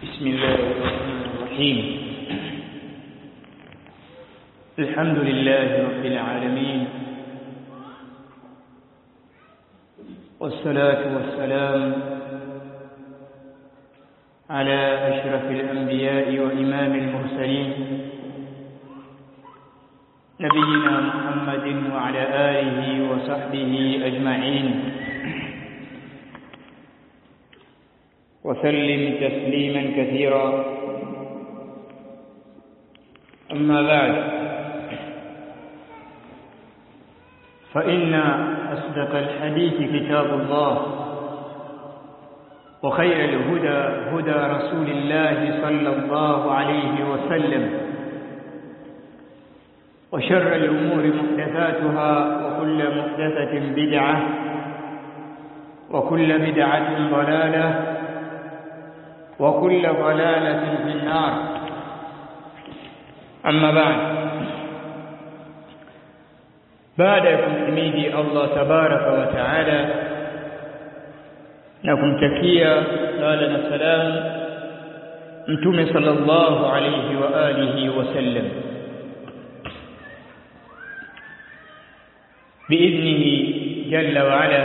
بسم الله الرحمن الرحيم. الحمد لله رب العالمين، والصلاة والسلام على أشرف الأنبياء وإمام المرسلين نبينا محمد وعلى آله وصحبه أجمعين، وسلم تسليما كثيرا. أما بعد، فإن أصدق الحديث كتاب الله، وخير الهدى هدى رسول الله صلى الله عليه وسلم، وشر الأمور محدثاتها، وكل محدثة بدعة، وكل بدعة ضلالة، وكل ضلالة في النار. أما بعد kumhimidi Allah tabaraka wa taala na kumtakia sala na salam Mtume sallallahu alayhi wa alihi wasallam, biidhnihi jalla wa ala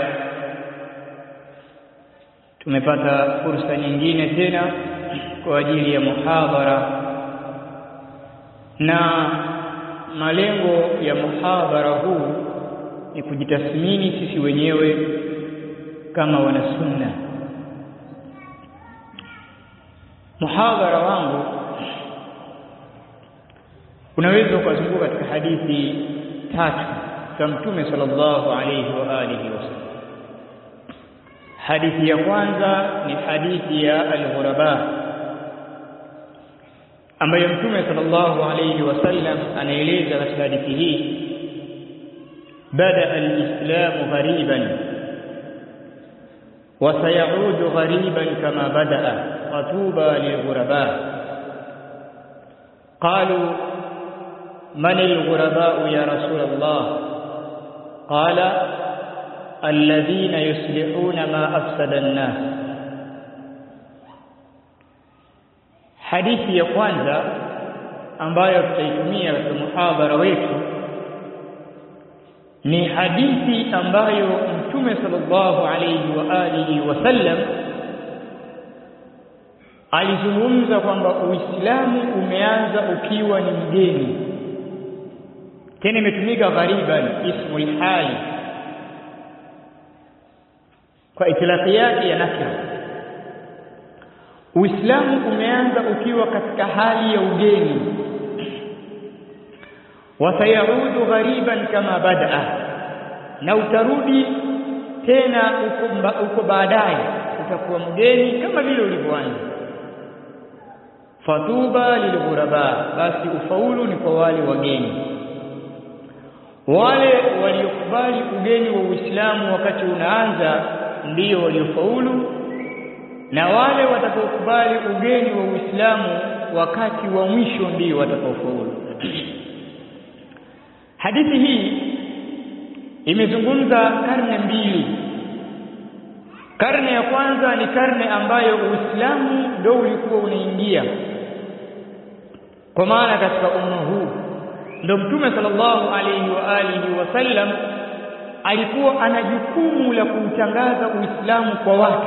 tumepata fursa nyingine tena kwa ajili ya muhadhara, na malengo ya muhadhara huu ni kujitathmini sisi wenyewe kama wanasunna. Muhadhara wangu unaweza kuzunguka katika hadithi tatu za Mtume sallallahu alayhi wa alihi wasallam. Hadithi ya kwanza ni hadithi ya al-ghuraba, ambayo Mtume sallallahu alayhi wasallam anaeleza katika hadithi hii: bada al-islamu ghariban wa sayaudu ghariban kama badaa wa tuba lil-ghuraba. qalu man al-ghuraba ya rasul Allah? qala alladhina yuslihuna ma afsada an-nas. Hadithi ya kwanza ambayo tutaitumia katika muhadhara wetu ni hadithi ambayo Mtume sallallahu alayhi wa alihi wasallam alizungumza kwamba Uislamu umeanza ukiwa ni mgeni, tena imetumika ghariban, ismul hali, kwa itilaki yake ya nakira. Uislamu umeanza ukiwa katika hali ya ugeni, wa sayaudu ghariban kama badaa, na utarudi tena uko baadaye utakuwa mgeni kama vile ulivyoanza. Fatuba lilghuraba, basi ufaulu ni kwa wale wageni, wale waliokubali ugeni wa Uislamu wakati unaanza ndio waliofaulu, na wale watakaokubali ugeni wa Uislamu wakati wa mwisho ndio watakaofaulu. Hadithi hii imezungumza karne mbili. Karne ya kwanza ni karne ambayo Uislamu ndio ulikuwa unaingia, kwa maana katika umma huu ndio Mtume sallallahu alayhi wa alihi wasallam alikuwa ana jukumu la kuutangaza Uislamu kwa watu,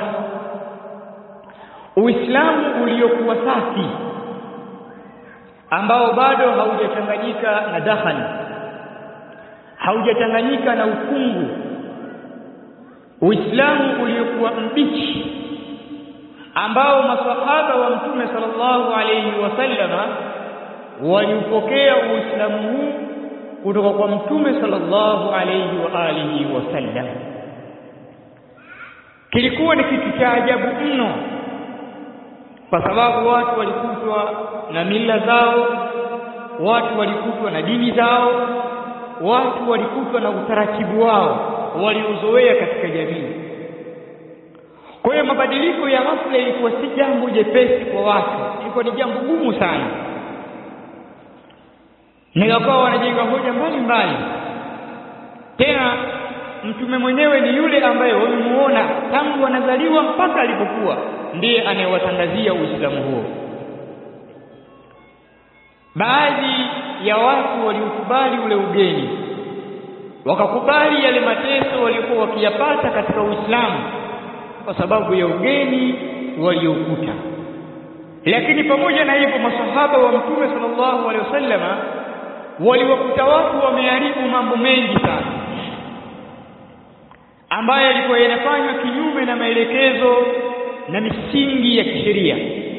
Uislamu uliokuwa safi, ambao bado haujachanganyika na dakhani, haujachanganyika na ukungu, Uislamu uliokuwa mbichi, ambao maswahaba wa Mtume sallallahu alayhi wasallama walipokea Uislamu huu kutoka kwa Mtume sallallahu alayhi wa alihi wasallam. Kilikuwa ni kitu cha ajabu mno, kwa sababu watu walikutwa na mila zao, watu walikutwa na dini zao, watu walikutwa na utaratibu wao waliozoea katika jamii. Kwa hiyo mabadiliko ya ghafla ilikuwa si jambo jepesi kwa watu, ilikuwa ni jambo gumu sana. Nikawa wanajenga hoja mbalimbali. Tena Mtume mwenyewe ni yule ambaye wamemuona tangu anazaliwa mpaka alipokuwa, ndiye anayewatangazia Uislamu huo. Baadhi ya watu waliokubali ule ugeni, wakakubali yale mateso waliokuwa wakiyapata katika Uislamu kwa sababu ya ugeni waliokuta. Lakini pamoja na hivyo, masahaba wa Mtume sallallahu alaihi wasallama waliwakuta watu wameharibu mambo mengi sana ambayo yalikuwa yanafanywa kinyume na maelekezo na misingi ya kisheria.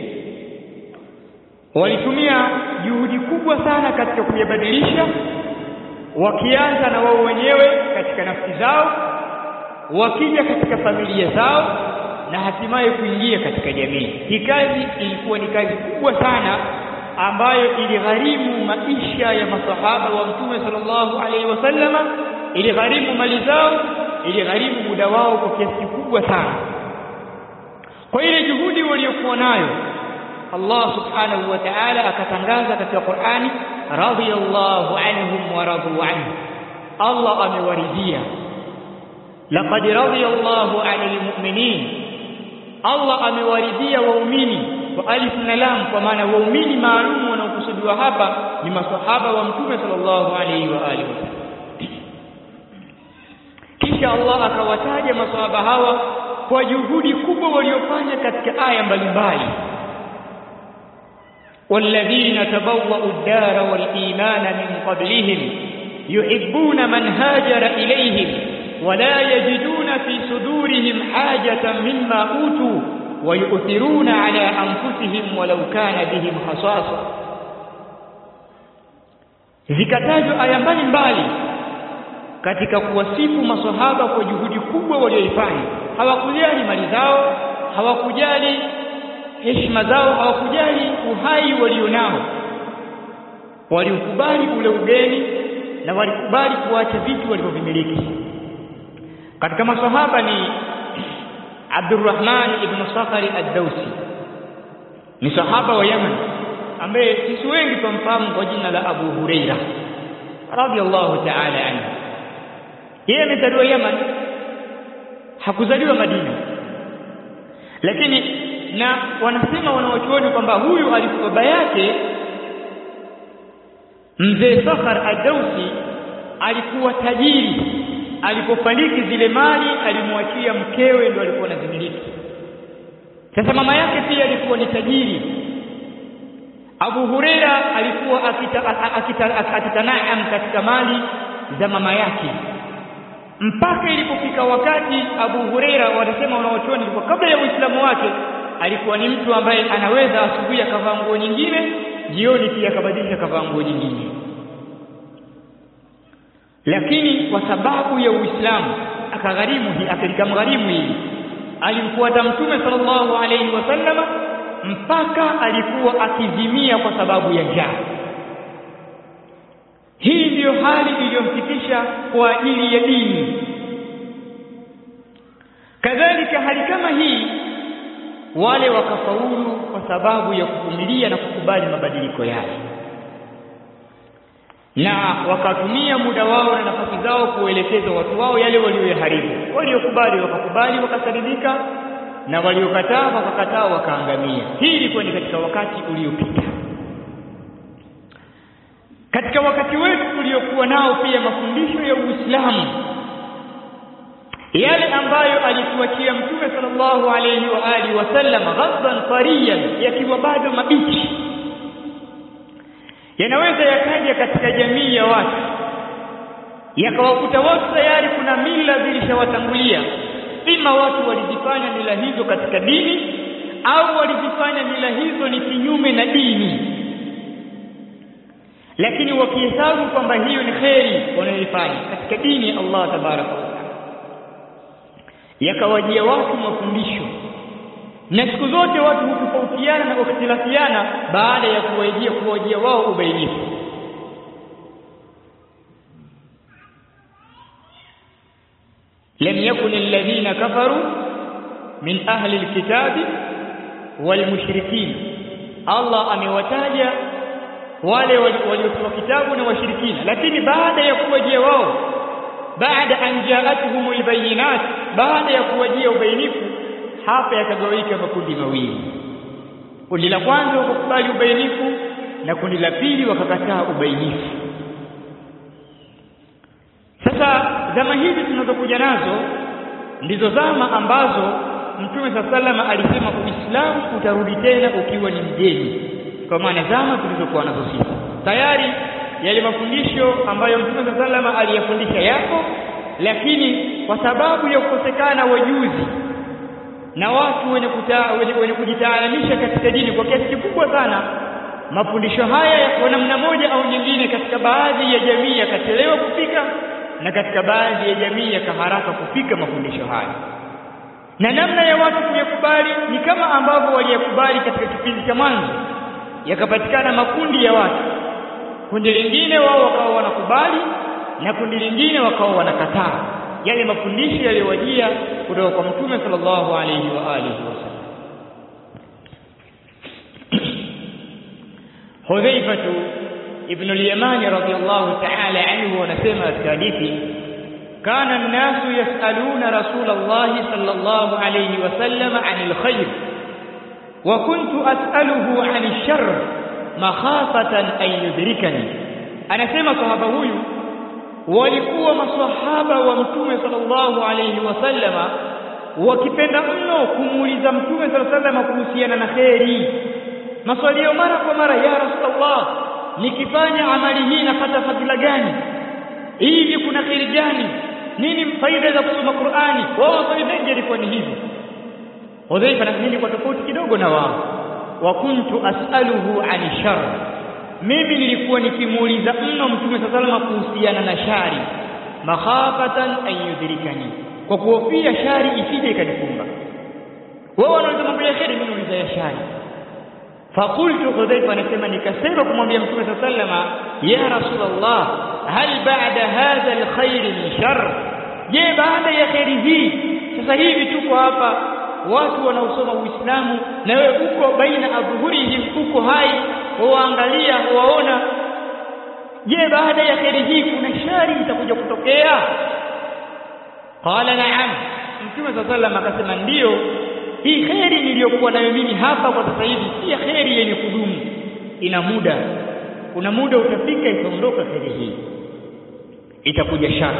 Walitumia juhudi kubwa sana katika kuyabadilisha, wakianza na wao wenyewe katika nafsi zao, wakija katika familia zao, na hatimaye kuingia katika jamii. Hii kazi ilikuwa ni kazi kubwa sana ambayo iligharimu maisha ya masahaba wa Mtume sallallahu alaihi wasallama, iligharimu mali zao, iligharimu muda wao kwa kiasi kikubwa sana. Kwa ile juhudi waliokuwa nayo, Allah subhanahu wa ta'ala akatangaza katika Qur'ani, radiyallahu anhum wa radu anhu. Allah amewaridhia, laqad radiyallahu 'anil mu'minin. Allah amewaridhia waumini kwa alif na lam, kwa maana waumini maalum wanaokusudiwa hapa ni masahaba wa Mtume sallallahu alaihi wa alihi wasallam. Kisha Allah akawataja masahaba hawa kwa juhudi kubwa waliofanya katika aya mbalimbali. والذين تبوأوا الدار والإيمان من قبلهم يحبون من هاجر إليهم ولا يجدون في صدورهم حاجة مما أوتوا ويؤثرون على أنفسهم ولو كان بهم خصاصة. Zikatajwa aya mbalimbali katika kuwasifu maswahaba kwa juhudi kubwa walioifanya. Hawakujali mali zao, hawakujali heshima zao, hawakujali uhai walionao. Walikubali ule ugeni na walikubali kuacha vitu walivyomiliki. Katika maswahaba ni Abdurrahman ibn Sakhari ad-Dawsi, ni sahaba wa Yemen ambaye sisi wengi tumfahamu kwa jina la Abu Huraira radhiyallahu ta'ala anhu. Yeye amezaliwa Yemen, hakuzaliwa Madina. Lakini na wanasema wanawachuoni kwamba huyu alikuwa baba yake mzee Sakhar ad-Dawsi alikuwa tajiri. Alipofariki zile mali alimwachia mkewe, ndio alikuwa anazimiliki. Sasa mama yake pia alikuwa ni tajiri. Abu Huraira alikuwa akitanaam katika mali za mama yake, mpaka ilipofika wakati Abu Huraira, wanasema wanawachuoni, kwa kabla ya Uislamu wake alikuwa ni mtu ambaye anaweza asubuhi akavaa nguo nyingine, jioni pia akabadilisha akavaa nguo nyingine. Lakini kwa sababu ya Uislamu akamgharimu hili. Alimfuata Mtume sallallahu alayhi wasallam mpaka alikuwa akizimia kwa sababu ya njaa. Hii ndiyo hali iliyomfikisha kwa ajili ya dini. Kadhalika hali kama hii wale wakafaulu kwa sababu ya kuvumilia na kukubali mabadiliko yale, na wakatumia muda wao na nafasi zao kuelekeza watu wao yale walioyaharibu. Waliokubali wakakubali wakasalimika, na waliokataa wakakataa wakaangamia. Hii ilikuwa ni katika wakati uliopita. Katika wakati wetu tuliokuwa nao pia mafundisho ya Uislamu yale ambayo alituachia Mtume sallallahu alayhi wa alihi wasallam ghadban tariyan, yakiwa bado mabichi, yanaweza yakaja katika jamii ya watu, yakawakuta watu tayari kuna mila zilishawatangulia. Ima watu walizifanya mila hizo katika dini, au walizifanya mila hizo ni kinyume na dini, lakini wakihesabu kwamba hiyo ni kheri wanayoifanya katika dini ya Allah tabaraka wa taala. Yakawajia watu mafundisho, na siku zote watu hutofautiana na kukhtilafiana baada ya kuwajia wao ubainifu. lam yakun alladhina kafaru min ahli alkitabi walmushrikin. Allah amewataja wale waliopewa kitabu na washirikina, lakini baada ya kuwajia wao, baada an jaatuhumul bayinat, baada ya kuwajia ubainifu, hapa yakagawika makundi mawili. Kundi la kwanza wakakubali ubainifu na kundi la pili wakakataa ubainifu. Sasa zama hizi tunazokuja nazo ndizo zama ambazo Mtume sallallahu alisema Uislamu utarudi tena ukiwa ni mgeni, kwa maana zama tulizokuwa nazo sisi tayari yale mafundisho ambayo Mtume sallallahu aliyafundisha yako, lakini kwa sababu ya kukosekana wajuzi na watu wenye kujitaalamisha katika dini kwa kiasi kikubwa sana, mafundisho haya kwa namna moja au nyingine katika baadhi ya jamii yakachelewa kufika na katika baadhi ya jamii yakaharaka kufika mafundisho haya. Na namna ya watu kuyakubali ni kama ambavyo waliyakubali katika kipindi cha mwanzo, yakapatikana makundi ya watu. Kundi lingine wao wakawa wanakubali na kundi lingine wakawa wanakataa yale mafundisho yaliyowajia kutoka kwa Mtume sallallahu alayhi wa alihi wasallam. Hudhaifa ibn al-Yamani radiyallahu ta'ala anhu anasema katika hadithi, kana an-nasu yas'aluna Rasulullah sallallahu alayhi wasallam 'anil khair wa kuntu as'aluhu 'anil sharr makhafatan an yudrikani. Anasema sahaba huyu walikuwa maswahaba wa Mtume sallallahu alayhi wasallama wakipenda mno kumuuliza Mtume sallallahu alayhi wasallam kuhusiana na khairi. Maswali mara kwa mara, ya Rasulullah, nikifanya amali hii napata fadhila gani? Hivi kuna khairi gani? Nini faida za kusoma Qur'ani? Wao maswali mengi yalikuwa ni hivi. Hudhaifa na mimi kwa tofauti kidogo na wao, wa kuntu as'aluhu 'ani sharr, mimi nilikuwa nikimuuliza mno Mtume sallallahu alayhi wasallam kuhusiana na shari, makhafatan an yudrikani, kwa kuhofia shari isije ikanifunga. Wao wanauliza mambo ya khairi, mimi nauliza ya shari. Faqultu, Hudhaifa anasema nikasema kumwambia Mtume sallallahu alayhi wasallam, ya Rasulullah, hal ba'da hadha alkhair min sharr, je, baada ya khairi hii, sasa hivi tuko hapa watu wanaosoma Uislamu na wewe uko baina adhuhurihim, uko hai waangalia waona, je, baada ya khairi hii kuna shari itakuja kutokea? Qala na'am, Mtume sallallahu alayhi wasallam akasema ndio, hii khairi niliyokuwa nayo mimi hapa kwa sasa hivi si khairi yenye kudumu, ina muda, kuna muda utafika itaondoka khairi hii, itakuja shari.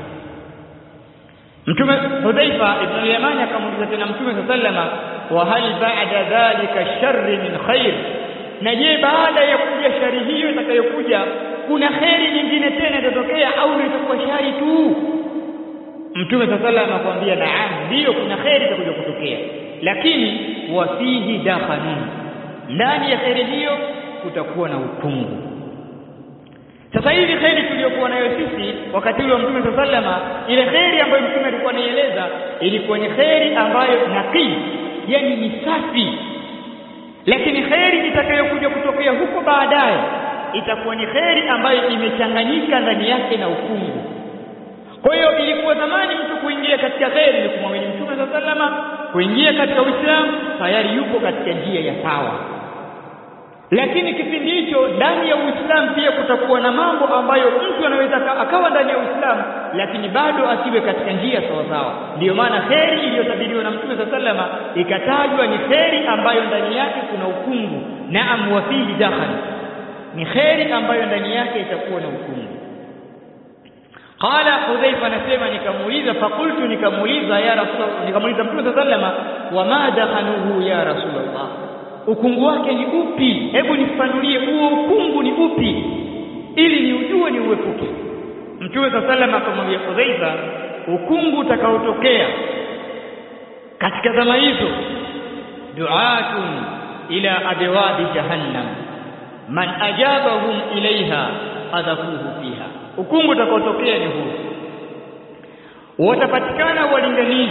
Mtume Hudhaifa ibn al-Yamani akamuuliza tena Mtume sallallahu alayhi wasallam, wa hal ba'da dhalika sharri min khair, na je, baada ya kuja shari hiyo itakayokuja kuna khairi nyingine tena itatokea au itakuwa shari tu? Mtume sallallahu alayhi wasallam akamwambia naam, ndio, kuna khairi itakuja kutokea, lakini wafihi dakhanun, ndani ya khairi hiyo kutakuwa na ukungu. Sasa hivi khairi tuliyokuwa nayo sisi wakati ule wa Mtume sallallahu alayhi wasallam, ile khairi ambayo Mtume alikuwa anaeleza ilikuwa ni khairi ambayo naqi, yani ni safi, lakini khairi itakayokuja kutokea huko baadaye itakuwa ni khairi ambayo imechanganyika ndani yake na ukungu. Kwa hiyo ilikuwa zamani mtu kuingia katika khairi ni kumwamini Mtume sallallahu alayhi wasallam, kuingia katika Uislamu tayari yupo katika njia ya sawa. Lakini kipindi hicho ndani ya Uislamu pia kutakuwa na mambo ambayo mtu anaweza akawa ndani ya Uislamu lakini bado asiwe katika njia sawa sawa. Ndiyo maana khairi iliyotabiriwa na Mtume sallallahu alayhi wasallam ikatajwa ni khairi ambayo ndani yake kuna ukungu. Naam, wa fihi dakhal, ni khairi ambayo ndani yake itakuwa na ukungu. Qala Hudhaifa anasema nikamuuliza, faqultu, nikamuuliza ya Rasulullah, nikamuuliza Mtume sallallahu alayhi wasallam, wa ma dakhanuhu ya Rasulullah, ukungu wake ni upi? Hebu nifanulie huo ukungu ni upi ili niujue ni uepuke. Mtume sallallahu alayhi wasallam akamwambia Hudhaifa, ukungu utakaotokea katika zama hizo, du'atun ila abwabi jahannam man ajabahum ilaiha adhafuhu fiha. Ukungu utakaotokea ni huu, watapatikana walinganizi,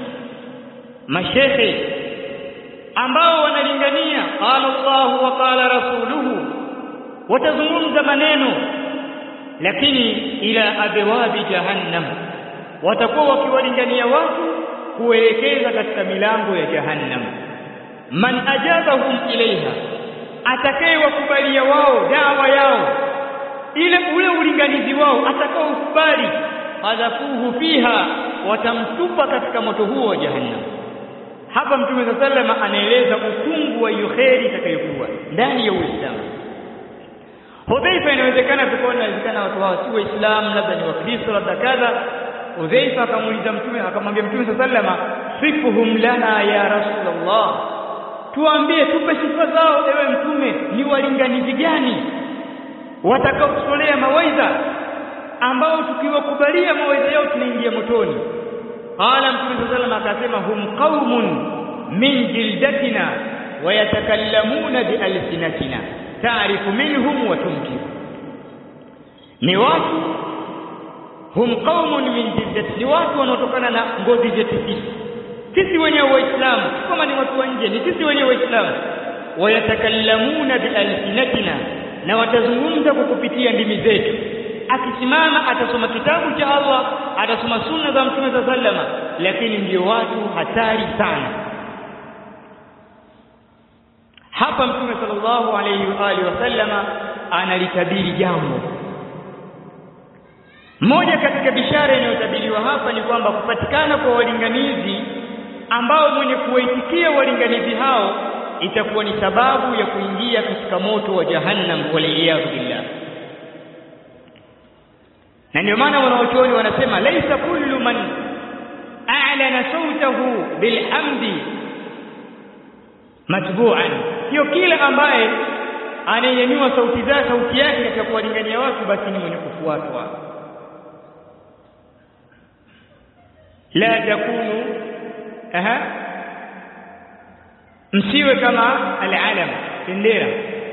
mashehe ambao wanalingania qala Allah wa qala rasuluhu, watazungumza maneno lakini ila abwabi jahannam, watakuwa wakiwalingania watu kuelekeza katika milango ya jahannam. Man ajabahum ilaiha, atakayewakubalia wao dawa yao, ile ule ulinganizi wao atakaokubali, adhafuhu fiha, watamtupa katika moto huo wa jahannam. Hapa Mtume sallallahu anaeleza ukungu wa hiyo kheri itakayokuwa ndani ya Uislamu. Hudhaifa inawezekana tukaona inawezekana watu hao si Waislamu, labda ni Wakristo, labda kadha. Hudhaifa akamuuliza Mtume, akamwambia Mtume sallallahu sifuhum lana ya Rasulullah, tuambie, tupe sifa zao ewe Mtume, ni walinganizi gani watakaotolea mawaidha ambao tukiwakubalia mawaidha yao tunaingia motoni? Qala Mtume sallallahu akasema hum qaumun min jildatina wa yatakallamuna bi alsinatina ta'rifu minhum wa tunkir. Ni watu, hum qaumun min jildatina, ni watu wanaotokana na ngozi zetu sisi wenyewe Waislamu, kama ni watu wa nje, ni sisi wenyewe Waislamu. Wa yatakallamuna bi alsinatina, na watazungumza kwa kupitia ndimi zetu. Akisimama atasoma kitabu cha Allah, atasoma sunna za Mtume sallallahu, lakini ndio watu hatari sana. Hapa Mtume sallallahu alayhi wa alihi wasallama analitabiri jambo moja. Katika bishara inayotabiriwa hapa ni kwamba kupatikana kwa walinganizi ambao mwenye kuwaitikia walinganizi hao itakuwa ni sababu ya kuingia katika moto wa Jahannam, waliyadhu billah. Na ndio maana wanawachuoni wanasema laisa kullu man a'lana sautahu bilhamdi matbu'an, sio kila ambaye anayenyanyua sauti yake katika kuwalingania watu basi ni mwenye kufuatwa. La takunu msiwe kama al-alam, bendera,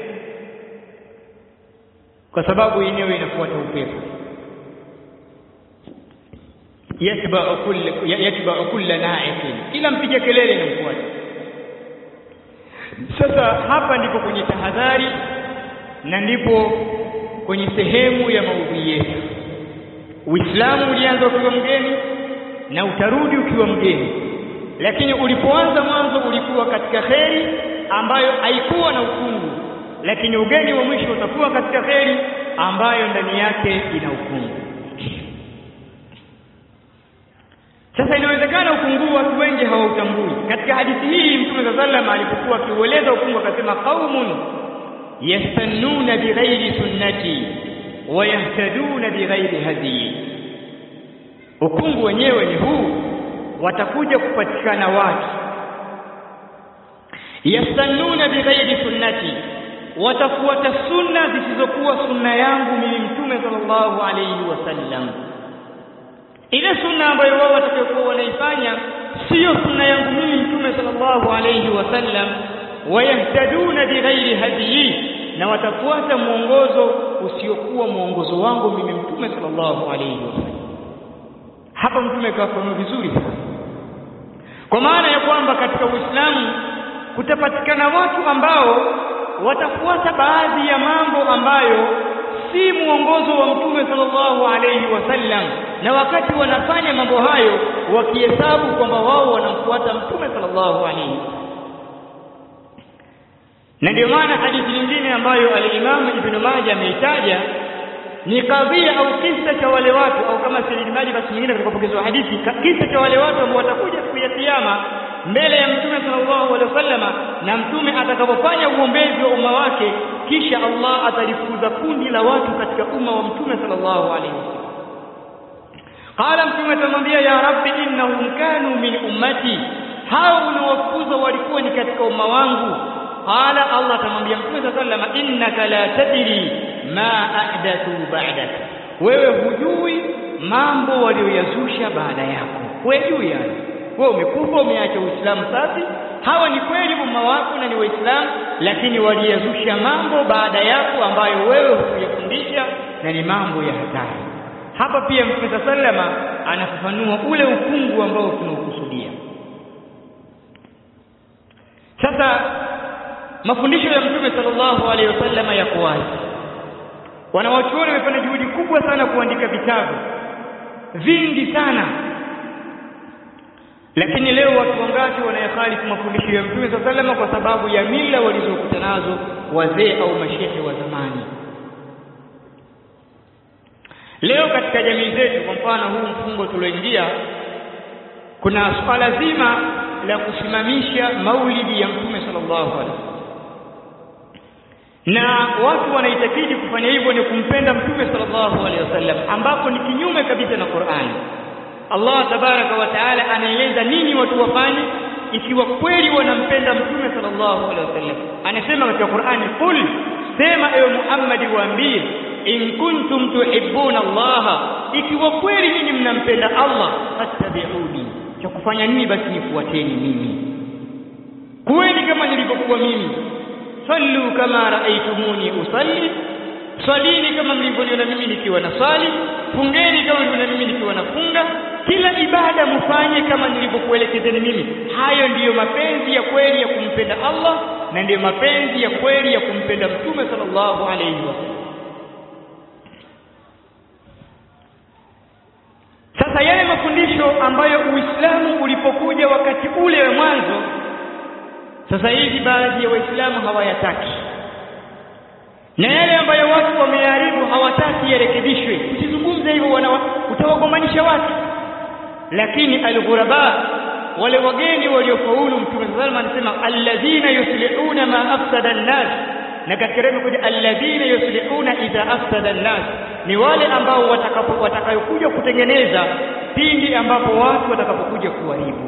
kwa sababu yenyewe inafuata upepo. yatba'u kulla na'iqin, ila mpige kelele na mfuate. Sasa hapa ndipo kwenye tahadhari na ndipo kwenye sehemu ya maudhui yetu. Uislamu ulianza ukiwa mgeni na utarudi ukiwa mgeni, lakini ulipoanza mwanzo ulikuwa katika kheri ambayo haikuwa na ukungu, lakini ugeni wa mwisho utakuwa katika kheri ambayo ndani yake ina ukungu. Sasa inawezekana ukungu watu wengi hawautambui. Katika hadithi hii Mtume sallallahu alayhi wasallam alipokuwa akiueleza ukungu akasema qaumun yastannuna bighairi sunnati wa yahtaduna bighairi hadi. Ukungu wenyewe ni huu, watakuja kupatikana watu yastannuna bighairi sunnati, watafuata sunna zisizokuwa sunna yangu mimi Mtume sallallahu alayhi wasallam. Ile sunna ambayo wao watakayokuwa wanaifanya sio sunna yangu mimi Mtume sallallahu alayhi wasallam. Wayahtaduna bighairi hadi, na watafuata mwongozo usiokuwa mwongozo wangu mimi Mtume sallallahu alayhi wasallam. Hapa Mtume kafafanua vizuri sana, kwa maana ya kwamba katika Uislamu kutapatikana watu ambao watafuata baadhi ya mambo ambayo si mwongozo wa Mtume sallallahu alayhi wasallam, na wakati wanafanya mambo hayo wakihesabu kwamba wao wanamfuata Mtume sallallahu alayhi wasallam. Na ndio maana hadithi nyingine ambayo al-Imam Ibn Majah ameitaja ni kadhia au kisa cha wale watu, au kama silimaji basi nyingine tutakapokezwa hadithi, kisa cha wale watu ambao watakuja siku ya kiyama mbele ya Mtume sallallahu alaihi wasallam, na Mtume atakapofanya uombezi wa umma wake, kisha Allah atalifuza kundi la watu katika umma wa Mtume sallallahu alaihi wasallam. Qala Mtume atamwambia, ya Rabbi innahum kanu min ummati, hao unawafuza walikuwa ni katika umma wangu. Qala, Allah atamwambia Mtume sallallahu alaihi wasallam, innaka la tadri ma ahdathu ba'dak, wewe hujui mambo walioyazusha baada yako. Wewe hujui, yani wewe umekufa, umeacha Uislamu safi. Hawa ni kweli umma wako na ni Waislamu, lakini waliyazusha mambo baada yako ambayo wewe hukuyafundisha, na ni mambo ya hatari. Hapa pia Mtume sallallahu anafafanua ule ukungu ambao tunaukusudia. Sasa mafundisho ya Mtume sallallahu alaihi wasallam yako wazi. Wanawachuoni wamefanya juhudi kubwa sana kuandika vitabu vingi sana, lakini leo watu wangapi wanayakhalifu mafundisho ya Mtume sallallahu alaihi wasallam kwa sababu ya mila walizokuta nazo wazee au mashehe wa zamani. Leo katika jamii zetu, kwa mfano huu mfungo tulioingia, kuna swala zima la kusimamisha maulidi ya Mtume sallallahu alaihi wasallam. Na watu wanaitakidi kufanya hivyo ni kumpenda Mtume sallallahu alaihi wasallam, ambapo ni kinyume kabisa na Qur'ani. Allah tabaraka wa taala anaeleza nini watu wafanye ikiwa kweli wanampenda Mtume sallallahu alaihi wasallam. Anasema katika Qur'ani, qul, sema ewe Muhammad, waambie, in kuntum tuhibbuna Allah, ikiwa kweli nyinyi mnampenda Allah, fattabi'uni, cha kufanya nini basi nifuateni mimi, kweli kama nilivyokuwa mimi. Sallu kama raaitumuni usalli, salini kama mlivyoniona mimi nikiwa nasali, fungeni kama mlivyoniona mimi nikiwa nafunga, kila ibada mfanye kama nilivyokuelekezeni mimi. Hayo ndiyo mapenzi ya kweli ya kumpenda Allah, na ndiyo mapenzi ya kweli ya kumpenda Mtume sallallahu alayhi wasallam. Sasa yale mafundisho ambayo Uislamu ulipokuja wakati ule wa mwanzo, sasa hivi baadhi ya Waislamu hawayataki, na yale ambayo watu wameharibu hawataki yarekebishwe. Usizungumze hivyo, utawagombanisha watu. Lakini al-ghuraba, wale wageni waliofaulu, Mtume sallallahu alayhi wasallam anasema alladhina yuslihuna ma afsada an-nas, na katika rehema kuja alladhina yuslihuna idha afsada an-nas, ni wale ambao watakayokuja kutengeneza pindi ambapo watu watakapokuja kuharibu.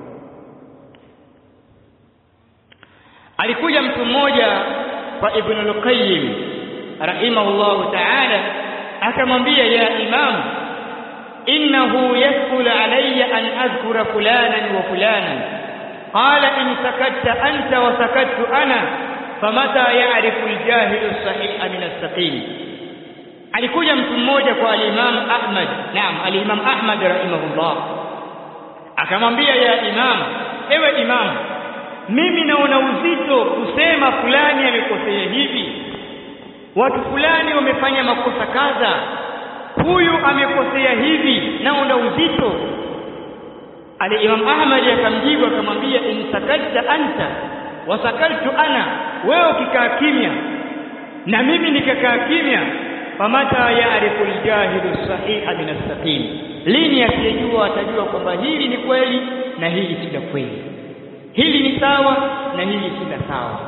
Alikuja mtu mmoja kwa Ibn al-Qayyim rahimahullahu ta'ala, akamwambia, ya Imam, innahu yasqulu alayya an adhkura fulanan wa fulanan, qala in sakatta anta wa sakattu ana famata ya'rifu al-jahilu as-sahiha min as-saqim. Alikuja mtu mmoja kwa al-Imam Ahmad, naam, al-Imam Ahmad rahimahullah, akamwambia, ya Imam, ewe Imam, mimi naona uzito kusema fulani amekosea hivi, watu fulani wamefanya makosa kadha, huyu amekosea hivi, naona uzito. Al-Imam Ahmad akamjibu akamwambia, in sakatta anta wa sakaltu ana, wewe ukikaa kimya na mimi nikakaa kimya, famata ya'rifu al-jahilu as-sahiha min as-saqim, lini asiyejua atajua kwamba hili ni kweli na hili si kweli, hili ni sawa na hili si sawa.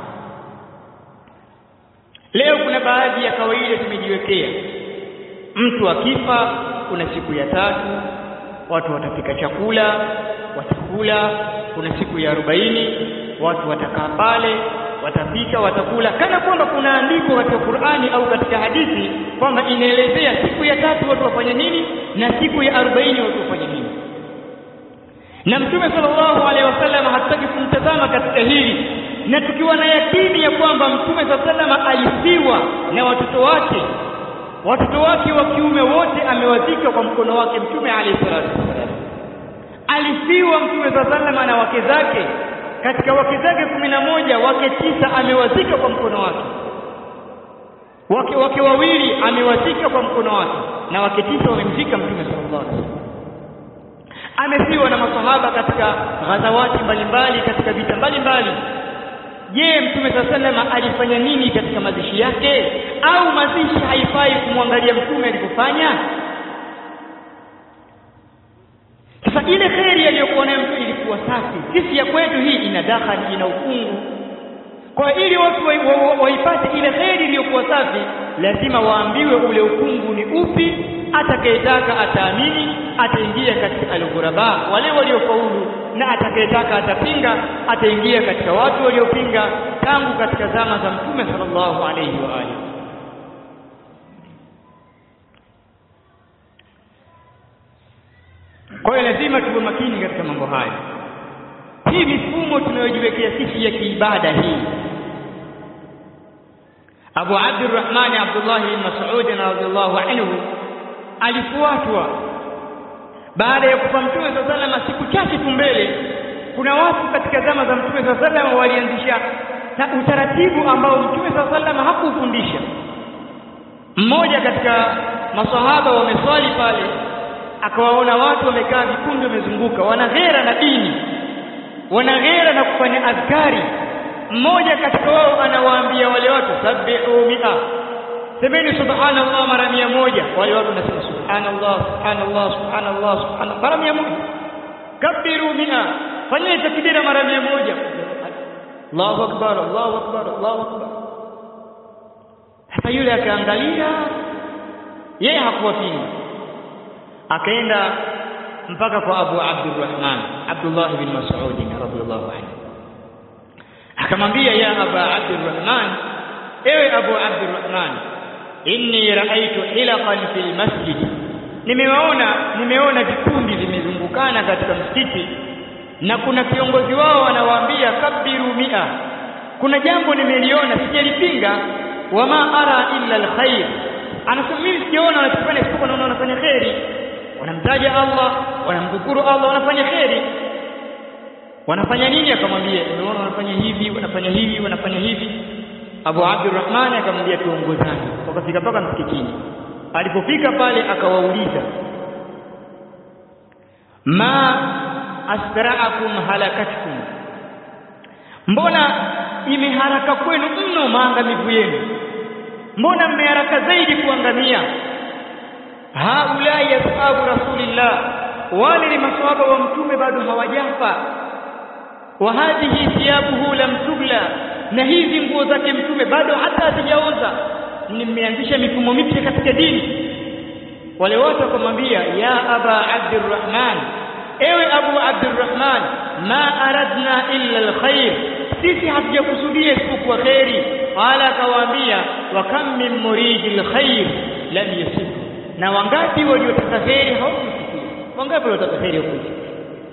Leo kuna baadhi ya kawaida tumejiwekea, mtu akifa kuna siku ya 3 watu watapika chakula, watakula. Kuna siku ya 40 watu watakaa pale, watapika, watakula, kana kwamba kuna andiko katika Qur'ani au katika hadithi kwamba inaelezea siku ya 3 watu wafanye nini na siku ya 40 watu wafanye nini. Na Mtume sallallahu alaihi wasallam hataki kumtazama katika hili, na tukiwa na yakini ya kwamba Mtume sallallahu alaihi wasallam alifiwa na watoto wake wa kiume wote amewazika kwa mkono wake. Mtume alayhi salatu wasallam alifiwa Mtume sallallahu alaihi wasallam na wake zake, katika wake zake 11 wake 9 amewazika kwa mkono wake, wake wawili amewazika kwa mkono wake, na wake 9 wamemzika Mtume sallallahu alaihi wasallam. Amefiwa na masahaba katika ghazawati mbalimbali, katika vita mbalimbali. Je, Mtume sallallahu alaihi wasallam alifanya nini katika mazishi yake? Au mazishi haifai kumwangalia Mtume alipofanya? Sasa ile kheri aliyokuwa nayo Mtume ilikuwa safi. Sisi ya kwetu hii ina dakhali, ina ukungu. Kwa ili watu waipate ile kheri iliyokuwa safi, lazima waambiwe ule ukungu ni upi. Atakayetaka ataamini, ataingia katika al-ghuraba, wale waliofaulu, na atakayetaka atapinga, ataingia katika watu waliopinga tangu katika zama za Mtume sallallahu alayhi wa alihi. Kwa hiyo lazima tuwe makini katika mambo haya. Hii mifumo tunayojiwekea sisi ya kiibada hii, Abu Abdurrahman Abdullah ibn Mas'ud radhiyallahu anhu alifuatwa baada ya kufa Mtume sallallahu alayhi wasallam. Siku chache tu mbele, kuna watu katika zama za Mtume sallallahu alayhi wasallam walianzisha utaratibu ambao Mtume sallallahu alayhi wasallam hakufundisha. Mmoja katika maswahaba wameswali pale, akawaona watu wamekaa vikundi wamezunguka, wanaghera na dini, wanaghera na kufanya adhkari. Mmoja katika wao anawaambia wale watu, sabbihu 100, semeni subhanallah mara 100. Wale watu wanasema subhanallah subhanallah subhanallah subhanallah mara 100. Kabbiru 100, fanyeni takbira mara 100. Allahu akbar, Allahu akbar, Allahu akbar. Sasa yule akaangalia, yeye hakuwapinga, akaenda mpaka kwa Abu Abdurrahman Abdullah bin Mas'ud radhiyallahu anhu, akamwambia ya Aba Abdurrahman, ewe Abu Abdurrahman, inni ra'aytu hilaqan fil masjid, nimeona vikundi vimezungukana katika msikiti, na kuna kiongozi wao anawaambia kabiru 100. Kuna jambo nimeliona sijalipinga, wama ara illa alkhair, anasema mimi sijaona wanachofanya isipokuwa naona wanafanya khairi, wanamtaja Allah, wanamdhukuru Allah, wanafanya khairi. Wanafanya nini? Akamwambia unaona wanafanya hivi, wanafanya hivi, wanafanya hivi. Abu Abdurrahman akamwambia tuongozane. Wakafika paka msikitini. Alipofika pale akawauliza, ma asra'akum halakatkum, mbona imeharaka kwenu mno maangamivu yenu, mbona mmeharaka zaidi kuangamia? Haulai ashabu rasulillah, wale ni maswahaba wa mtume bado hawajafa. Wa hadhihi thiyabuhu lam tubla, na hizi nguo zake mtume bado hata hazijaoza, nimeanzisha mifumo mipya katika dini. Wale wote wakamwambia ya Aba Abdurrahman, ewe Abu Abdurrahman, ma aradna illa alkhair, sisi hatujakusudia isipokuwa khairi. Qala, akawaambia wa kam min muridil khair lam yusib, na wangapi waliotaka khairi hawakusikia, wangapi waliotaka khairi hawakusikia.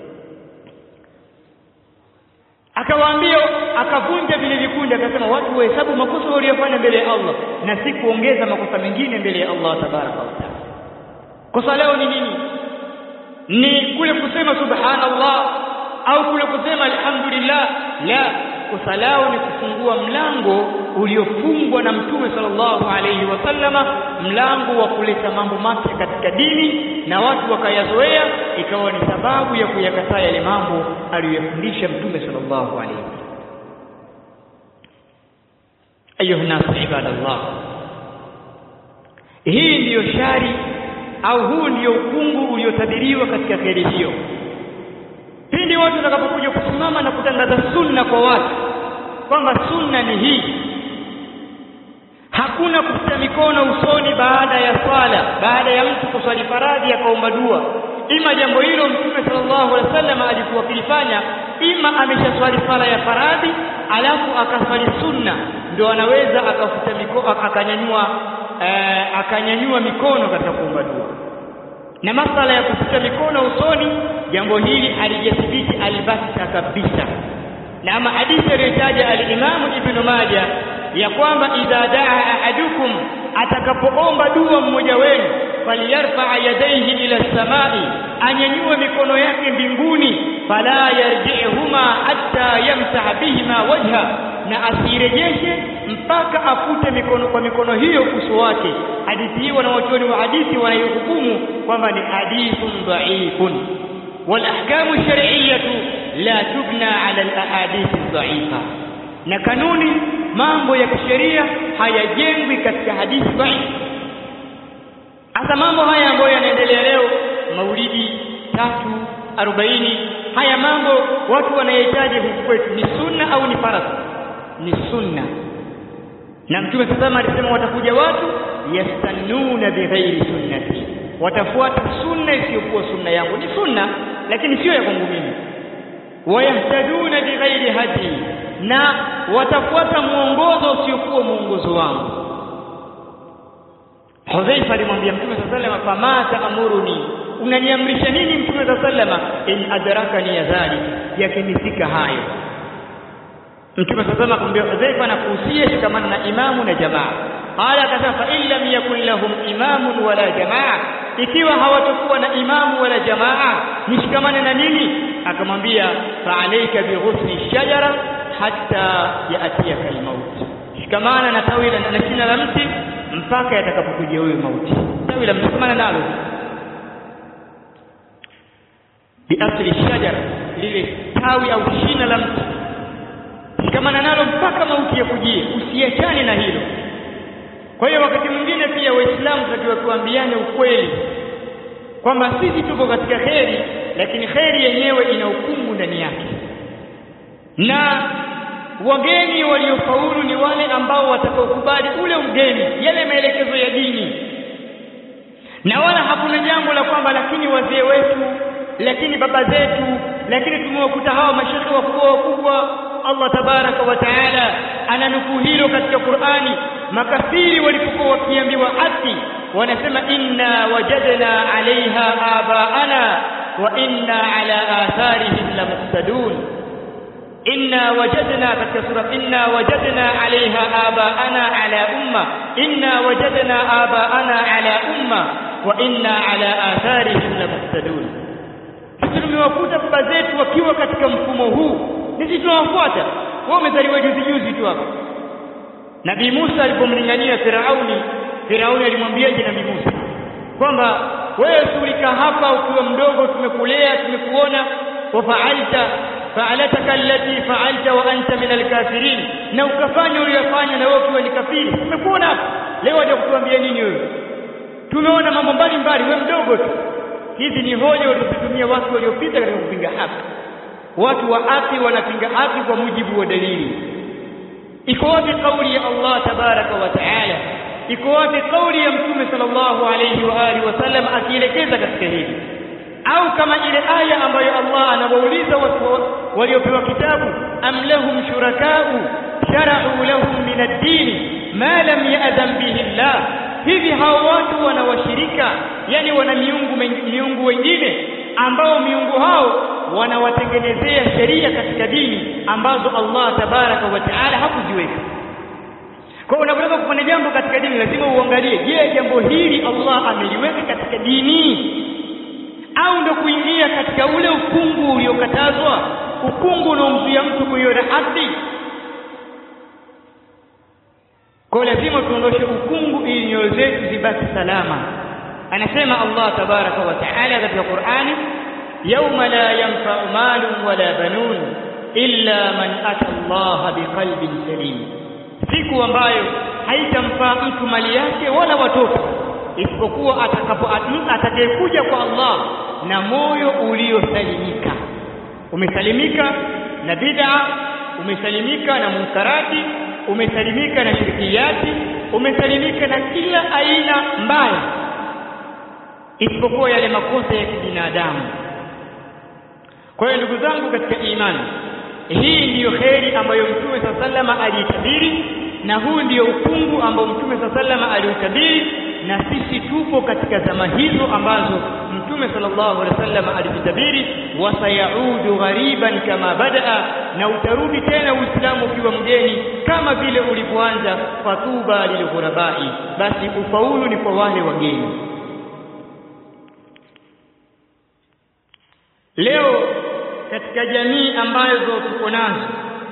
Akawaambia, akavunja vile vikundi, akasema watu wahesabu makosa waliyofanya mbele ya Allah na si kuongeza makosa mengine mbele ya Allah tabaraka wa taala. Kosa leo ni nini? Ni kule kusema subhanallah au kule kusema alhamdulillah? La, kosa lao ni kufungua mlango uliofungwa na Mtume sallallahu alayhi wasallama, mlango wa kuleta mambo mapya katika dini, na watu wakayazoea, ikawa ni sababu ya kuyakataa yale mambo aliyofundisha Mtume sallallahu alayhi wasallam. Ayuha nas ibadallah, hii ndiyo shari au huu ndio ukungu uliotabiriwa katika kheri hiyo. Pindi watu watakapokuja kusimama na kutangaza sunna kwa watu kwamba sunna ni hii, hakuna kufuta mikono usoni baada ya swala, baada ya mtu kuswali faradhi akaomba dua, ima jambo hilo Mtume sallallahu alaihi wasallam alikuwa akilifanya, ima ameshaswali swala ya faradhi alafu akaswali sunna, ndio anaweza akafuta mikono akanyanyua mikono katika kuomba dua. Na masala ya kufuta mikono usoni, jambo hili alijathibiti albasa kabisa. Na ama hadithi iliyotaja al-Imam Ibn Majah ya kwamba idha daa ahadukum, atakapoomba dua mmoja wenu, faliyarfa yadayhi ila samai, anyanyue mikono yake mbinguni, fala yarji'huma hatta yamsaha bihima wajha, na asirejeshe mpaka afute mikono kwa mikono hiyo uso wake. Hadithi hii wanawachuoni wa hadithi wanaihukumu kwamba ni hadithun dha'ifun, wal ahkamu shar'iyyatu la tubna ala al ahadith dhaifa, na kanuni mambo ya kisheria hayajengwi katika hadithi dhaifu. Hata mambo haya ambayo yanaendelea leo, maulidi 340, haya mambo watu wanayahitaji huku kwetu, ni sunna au ni faradhi? Ni sunna. Na Mtume sasa alisema watakuja watu yastannuna bighairi sunnati, watafuata sunna isiyokuwa sunna yangu. Ni sunna lakini sio ya kwangu mimi. Wayahtaduna bighairi hadi, na watafuata muongozo usiokuwa muongozo wangu. Hudhaifa alimwambia Mtume sallallahu alayhi wasallam, fama ta'muruni, unaniamrisha nini Mtume sallallahu alayhi wasallam? In adrakani yadhalik, yakinisika hayo. Mtume sallallahu alayhi wasallam akamwambia Hudhaifa, nakuhusia shikamana na imamu na jamaa. Qala, akasema fa in lam yakun lahum imamun wala jamaa, ikiwa hawatakuwa na imamu wala jamaa nishikamane na nini? Akamwambia fa alayka bi ghusni shajara hatta yatiyaka al-maut, shikamana na tawi na shina la mti mpaka yatakapokujia wewe mauti. Tawi la mshikamana nalo, bi asli shajara, lile tawi au shina la mti, shikamana nalo mpaka mauti yakujie, usiachane na hilo. Kwa hiyo wakati mwingine pia Waislamu tunatakiwa kuambiane ukweli kwamba sisi tuko katika kheri, lakini kheri yenyewe ina ukungu ndani yake. Na wageni waliofaulu ni wale ambao watakaokubali ule ugeni, yale maelekezo ya dini, na wala hakuna jambo la kwamba lakini wazee wetu, lakini baba zetu, lakini tumewakuta hawa mashekhe wakubwa. Allah tabaraka wa taala ananukuu hilo katika Qur'ani. Makafiri walipokuwa wakiambiwa haki wanasema inna wajadna alaiha abaana wa inna ala atharihim lamuqtadun. inna wajadna, katika sura inna wajadna alaiha abaana ala umma, inna wajadna abaana ala umma wa inna ala atharihim lamuqtadun. Sisi tumewakuta baba zetu wakiwa katika mfumo huu, sisi tunawafuata. Wao wamezaliwa juzi tu hapa. Nabii Musa alipomlingania Firauni alimwambia Nabii Musa kwamba wewe sulika hapa ukiwa mdogo, tumekulea, tumekuona, wa fa'alataka allati fa'alta wa anta min alkafirin, na ukafanya uliyofanya na wewe ukiwa ni kafiri. Tumekuona hapa leo, waje kutuambia nini wewe? Tumeona mambo mbalimbali, wewe mdogo tu. Hizi ni hoja walizotumia watu waliopita katika kupinga haki. Watu wa haki wanapinga haki kwa mujibu wa dalili. Iko wapi kauli ya Allah tabaraka wa taala? Iko wapi kauli ya Mtume sallallahu alayhi wa alihi wasallam akielekeza katika hili? Au kama ile aya ambayo Allah anawauliza watu waliopewa kitabu, am lahum shurakau shara'u lahum min ad-din ma lam ya'zam bihi Allah, hivi hao watu wanawashirika, yani wana miungu wengine ambao miungu hao wanawatengenezea sheria katika dini ambazo Allah tabaraka wa taala hakuziweka. Kwa hiyo unapotaka kufanya jambo katika dini lazima uangalie, je, jambo hili Allah ameliweka katika dini au ndio kuingia katika ule ukungu uliokatazwa, ukungu unaomzuia mtu kuiona haki. Kwa lazima tuondoshe ukungu ili nyoyo zetu zibaki salama. Anasema Allah tabaraka wa taala katika Qur'ani, yawma la yanfa'u malun wala banun illa man ata Allah biqalbin salim, siku ambayo haitamfaa mtu mali yake wala watoto isipokuwa atakayekuja kwa Allah na moyo uliosalimika. Umesalimika na bid'a, umesalimika na munkarati, umesalimika na shirkiyati, umesalimika na kila aina mbaya isipokuwa yale makosa ya kibinadamu. Kwa hiyo ndugu zangu katika imani, hii ndiyo kheri ambayo Mtume sallallahu aliitabiri, na huu ndiyo ukungu ambao Mtume sallallahu aliutabiri, na sisi tupo katika zama hizo ambazo Mtume sallallahu alaihi wasallam alitabiri, wasayaudu ghariban kama badaa, na utarudi tena Uislamu ukiwa mgeni kama vile ulipoanza. Fatuba lilghurabai, basi ufaulu ni kwa wale wageni. Leo katika jamii ambazo tuko nazo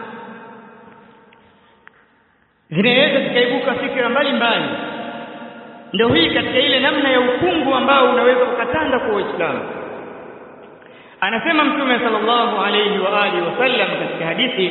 zinaweza zikaibuka fikra mbalimbali. Ndio hii katika ile namna ya ukungu ambao unaweza ukatanda kwa Uislamu. Anasema Mtume sallallahu alayhi wa alihi wasallam katika hadithi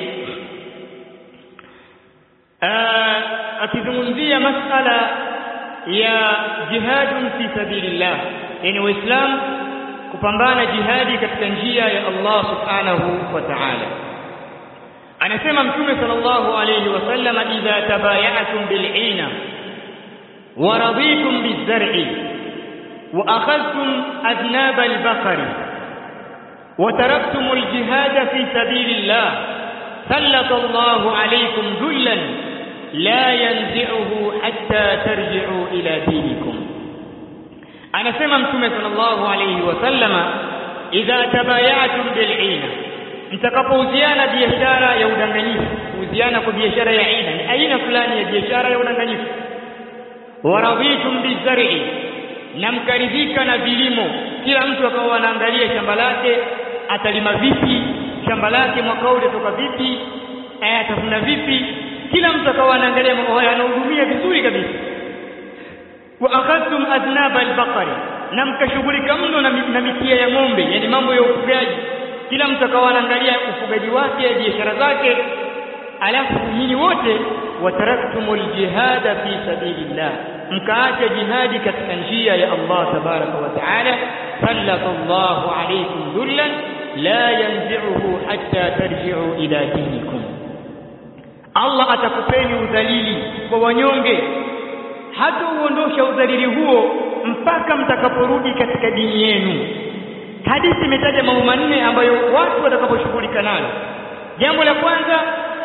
akizungumzia masala ya jihadun fi sabilillah, yani Uislamu kupambana jihadi katika njia ya Allah subhanahu wa ta'ala. Anasema Mtume sallallahu alayhi wasallam, idha tabaya'tum bil'ina wa raditum biz-zar'i wa akhadhtum adnab al-baqari wa taraktum al-jihada fi sabilillah sallata Allahu alaykum dhullan la yanzi'uhu hatta tarji'u ila dinikum. Anasema Mtume sallallahu alayhi wasallama, idha tabaya'tum bil'ina, mtakapouziana biashara ya udanganyifu, kuuziana kwa biashara ya aina, ni aina fulani ya biashara ya udanganyifu. Wa raditum bizar'i, na mkaridhika na vilimo, kila mtu akawa anaangalia shamba lake atalima vipi, shamba lake mwaka huu utatoka vipi, atavuna vipi, kila mtu akawa anaangalia mambo haya, anahudumia vizuri kabisa. Wa akhadtum adnab al-baqari, na mkashughulika mno na mikia ya ng'ombe, yani mambo ya ufugaji, kila mtu akawa anaangalia ufugaji wake, biashara zake. Alafu nyinyi wote wataraktumul jihada fi sabilillah, mkaacha jihadi katika njia ya Allah tabaraka wa taala, sallallahu alaykum dhullan la yanzi'uhu hatta tarji'u ila dinikum, Allah atakupeni udhalili kwa wanyonge, hata uondosha udhalili huo mpaka mtakaporudi katika dini yenu. Hadithi imetaja mambo manne ambayo watu watakaposhughulika nalo. Jambo la kwanza,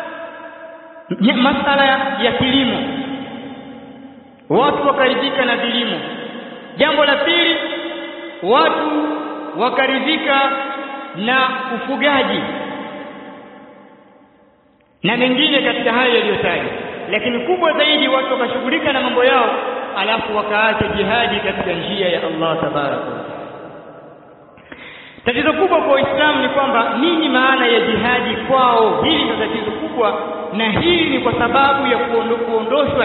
masala ya kilimo, watu wakaridhika na kilimo. Jambo la pili, watu wakaridhika na ufugaji na mengine katika hayo yaliyotajwa. Lakini kubwa zaidi, watu wakashughulika na mambo yao alafu wakaacha jihadi katika njia ya Allah tabaraka wa taala. Tatizo kubwa kwa Uislamu ni kwamba nini maana ya jihadi kwao? Hili ndio tatizo kubwa, na hili ni kwa sababu ya kuondoshwa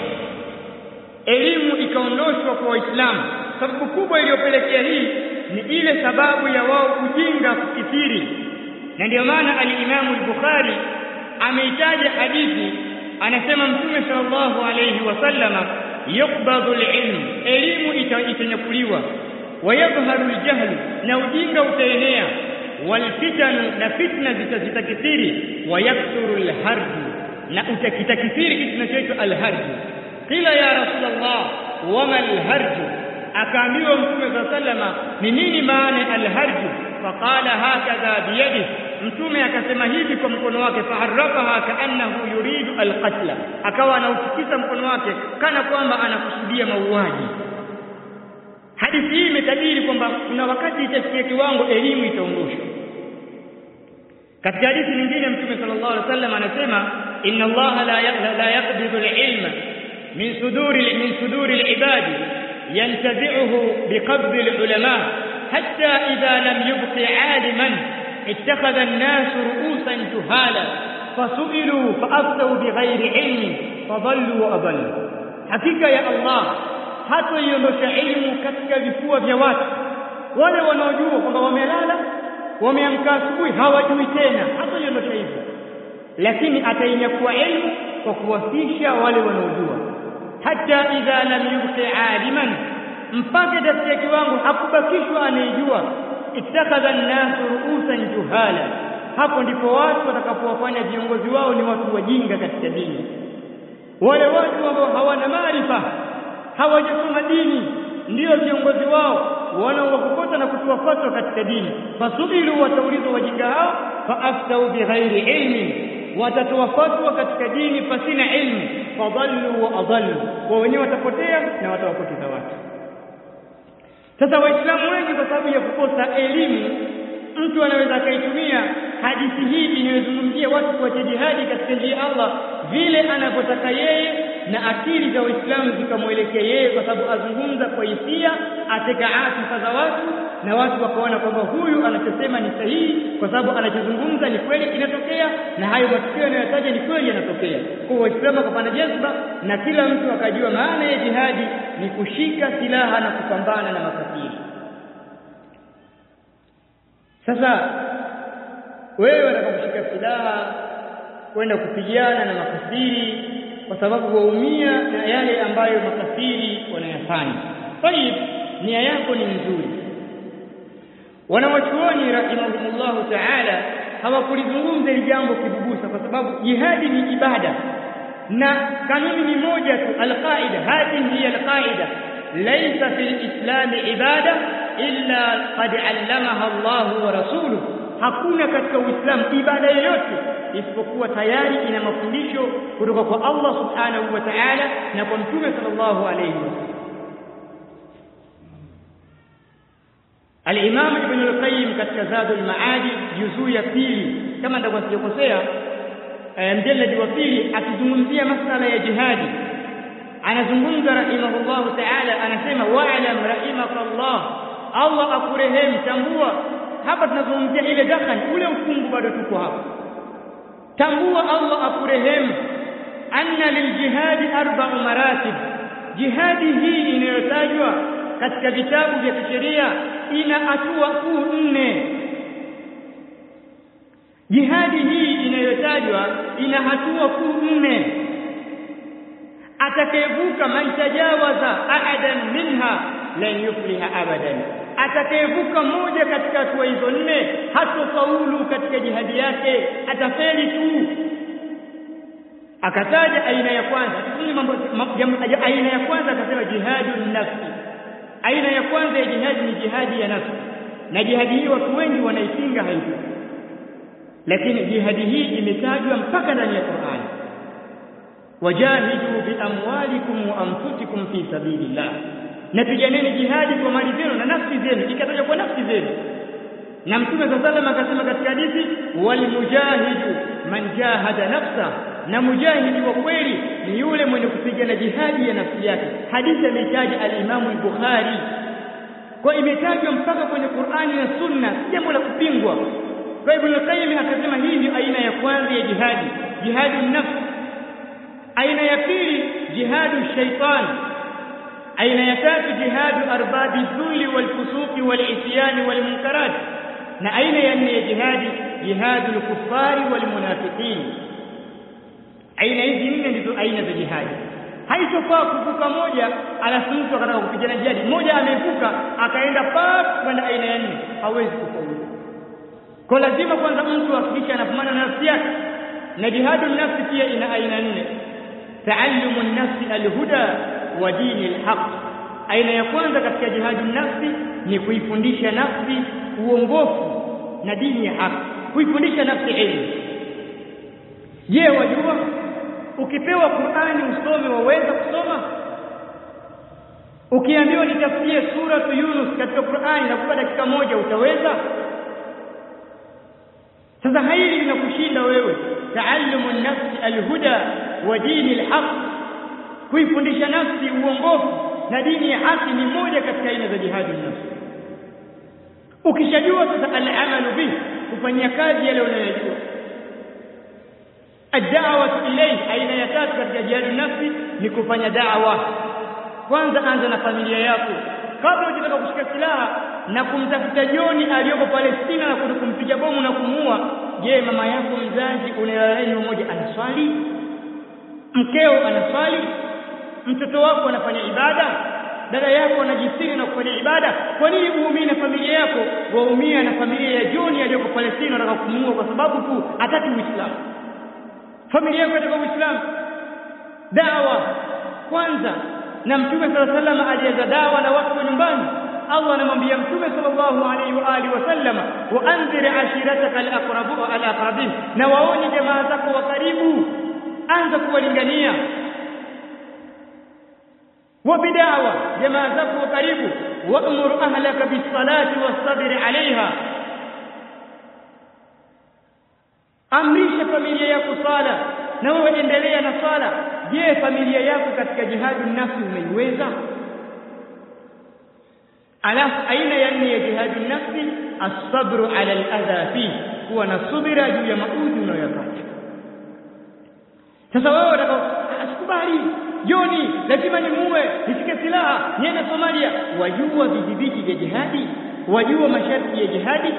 elimu ikaondoshwa kwa Waislamu. Sababu kubwa iliyopelekea hii ni ile sababu ya wao ujinga kukithiri, na ndio maana al-Imam al-Bukhari ameitaja hadithi, anasema Mtume sallallahu alayhi wasallama, yukbadhu al-ilm, elimu itanyakuliwa, wayadhharu al-jahl, na ujinga utaenea, walfitanu, na fitna zitakithiri, wayaksuru al-harj, na utakitakithiri kitu kinachoitwa al-harj. Qila ya Rasulullah wama al-harj, akaambiwa Mtume sallallahu alayhi wasallama ni nini maana al-harj? Faqala hakadha biyadihi, Mtume akasema hivi kwa mkono wake, faharrafaha kaannahu yuridu alqatla, akawa anautikisa mkono wake kana kwamba anakusudia mauaji. Hadithi hii imetabiri kwamba kuna wakati itafikia kiwango elimu itaondoshwa. Katika hadithi nyingine Mtume sallallahu alaihi wasallam anasema, inna Allah la yaqbidu al-ilma min suduri al-ibad yantazi'uhu biqabdi al-ulama hatta idha lam yubqi 'aliman اتخذ الناس رؤوسا جهالا فسئلوا فأفتوا بغير علم فضلوا وأضلوا. Hakika ya Allah hatoiondosha elimu katika vifua vya watu, wale wanaojua kwamba wamelala wameamka asubuhi hawajui tena, hatoiondosha hivyo, lakini atainyakua elimu kwa kuwafisha wale wanaojua. Hata idha lam yubqi aliman, mpaka katika kiwango hakubakishwa anayejua. Ittakhadha an-nasu ru'usan juhala, hapo ndipo watu watakapowafanya viongozi wao ni watu wajinga katika dini. Wale watu ambao hawana maarifa, hawajasoma dini, ndio viongozi wao wanaowakokota na kutoa fatwa katika dini. Fasuilu, wataulizwa wajinga hao, faaftau bighairi ilmi, watatoa fatwa katika dini pasina ilmu, fadallu wa adallu, wa wenyewe watapotea na watawapoteza watu. Sasa Waislamu wengi kwa sababu ya kukosa elimu, mtu anaweza akaitumia hadithi hii inayozungumzia watu kuacha jihadi katika njia ya Allah vile anavyotaka yeye, na akili za Waislamu zikamwelekea yeye, kwa sababu azungumza kwa hisia, ateka atifa za watu, na watu wakaona kwamba huyu anachosema ni sahihi kwa sababu anachozungumza ni kweli kinatokea, na hayo matukio anayotaja ni kweli yanatokea. Kwa Waislamu wakapanda jazba, na kila mtu akajua maana ya jihadi ni kushika silaha na kupambana na makafiri. Sasa wewe utakaposhika silaha kwenda kupigana na makafiri, kwa sababu waumia na yale ambayo makafiri wanayafanya, tayib, nia yako ni nzuri. Wanawachuoni rahimahumullahu ta'ala hawakulizungumza hili jambo kibubusa, kwa sababu jihadi ni ibada na kanuni ni moja tu, alqaida. Hadhihi hiya alqaida, laysa fil islam ibada illa qad allamaha Allah wa rasuluhu. Hakuna katika Uislamu ibada yoyote isipokuwa tayari ina mafundisho kutoka kwa Allah subhanahu wa ta'ala na kwa Mtume sallallahu alayhi wasallam. Al-Imam Ibn al-Qayyim katika Zadul Maadi juzuu ya pili, kama nitakwasijakosea, mjalladi wa pili, akizungumzia masala ya jihadi, anazungumza rahimahullahu ta'ala, anasema wa'lam rahimakallah, Allah akurehemu. Tambua hapa tunazungumzia ile dakhan, ule ufungu bado tuko hapa. Tambua Allah akurehemu, anna liljihadi 4 maratib, jihadi hii inayotajwa katika vitabu vya kisheria ina hatua kuu 4. Jihadi hii inayotajwa ina hatua kuu 4. atakayevuka man tajawaza ahadan minha lan yufliha abadan, atakayevuka moja katika hatua hizo nne hatofaulu katika jihadi yake, atafeli tu. Akataja aina ya kwanza, aina ya kwanza akasema jihadun nafsi. Aina ya kwanza ya jihadi ni jihadi ya nafsi, na jihadi hii watu wengi wanaipinga haipo, lakini jihadi hii imetajwa mpaka ndani ya Qur'an, wajahidu bi amwalikum wa anfusikum fi sabilillah, na piganeni jihadi kwa mali zenu na nafsi zenu, ikatajwa kwa nafsi zenu. Na Mtume sallallahu alayhi wasallam akasema katika hadithi, wal mujahidu man jahada nafsa, na mujahidi wa kweli ni yule mwenye kupigana jihadi ya nafsi yake. Hadithi imetaja al-Imam al-Bukhari, kwa imetajwa mpaka kwenye Qur'ani na Sunna, jambo la kupingwa. Kwa Ibn Qayyim akasema hii ni aina ya kwanza ya jihadi, jihadun nafs. Aina ya pili jihadu shaitan. Aina ya tatu jihadu arbabi dhulli wal fusuqi wal isyan wal munkarat. Na aina ya nne ya jihadi jihadul kuffari wal munafiqin. Aina hizi nne ndizo aina za jihadi. Haitofaa kuvuka moja alafu mtu akataka kupigana jihadi moja amevuka akaenda kwenda aina ya nne, hawezi kufaulu. Kwa lazima kwanza mtu hakikisha anapambana na nafsi yake. Na jihadun nafsi pia ina aina nne: ta'allumun nafsi alhuda wa dinil haqq. Aina ya kwanza katika jihadun nafsi ni kuifundisha nafsi uongofu na dini ya haki, kuifundisha nafsi elimu. Je, wajua ukipewa Qur'ani usome waweza kusoma? Ukiambiwa nitafsiri sura Yunus katika Qur'ani na kwa dakika moja utaweza? Sasa hili linakushinda wewe. Ta'allumun nafsi alhuda wa dinil haqq, kuifundisha nafsi uongofu na dini ya haki ni moja katika aina za jihadun nafsi. Ukishajua sasa al-amalu bih, kufanyia kazi yale unayojua. Ad-da'wa ilayhi, aina ya tatu katika jihadun nafsi ni kufanya da'wa. Kwanza anza na familia yako. Kabla hujataka kushika silaha na kumtafuta Joni aliyoko Palestina na kumpiga bomu na kumuua, je, mama yako mzazi unalala mmoja anaswali? Mkeo anaswali? Mtoto wako anafanya ibada? Dada yako anajisiri na kufanya ibada? Kwa nini uumie na familia yako, waumia na familia ya Joni aliyoko Palestina na kumuua kwa sababu tu hataki Uislamu? Familia yako inataka Uislamu. Dawa kwanza. Na Mtume sallallahu alaihi wasallam alianza dawa na watu nyumbani. Allah anamwambia Mtume sallallahu alaihi wa alihi wasallam, wa anzir ashirataka al-aqrabin, na waonye jamaa zako wa karibu, anza kuwalingania. Wa bidawa, jamaa zako wa karibu, wa'mur ahlaka bis-salati was-sabr 'alayha, amrisha familia yako sala na wewe endelea na sala. Je, familia yako katika jihadun nafsi umeiweza? Alafu aina ya nne ya jihadun nafsi as-sabru 'ala al-adha fi, kuwa na subira juu ya maudhi unayopata. Sasa wewe utakubali Joni lazima nimuue, nishike silaha niende Somalia? Wajua vidhibiti vya jihadi? Wajua masharti ya jihadi?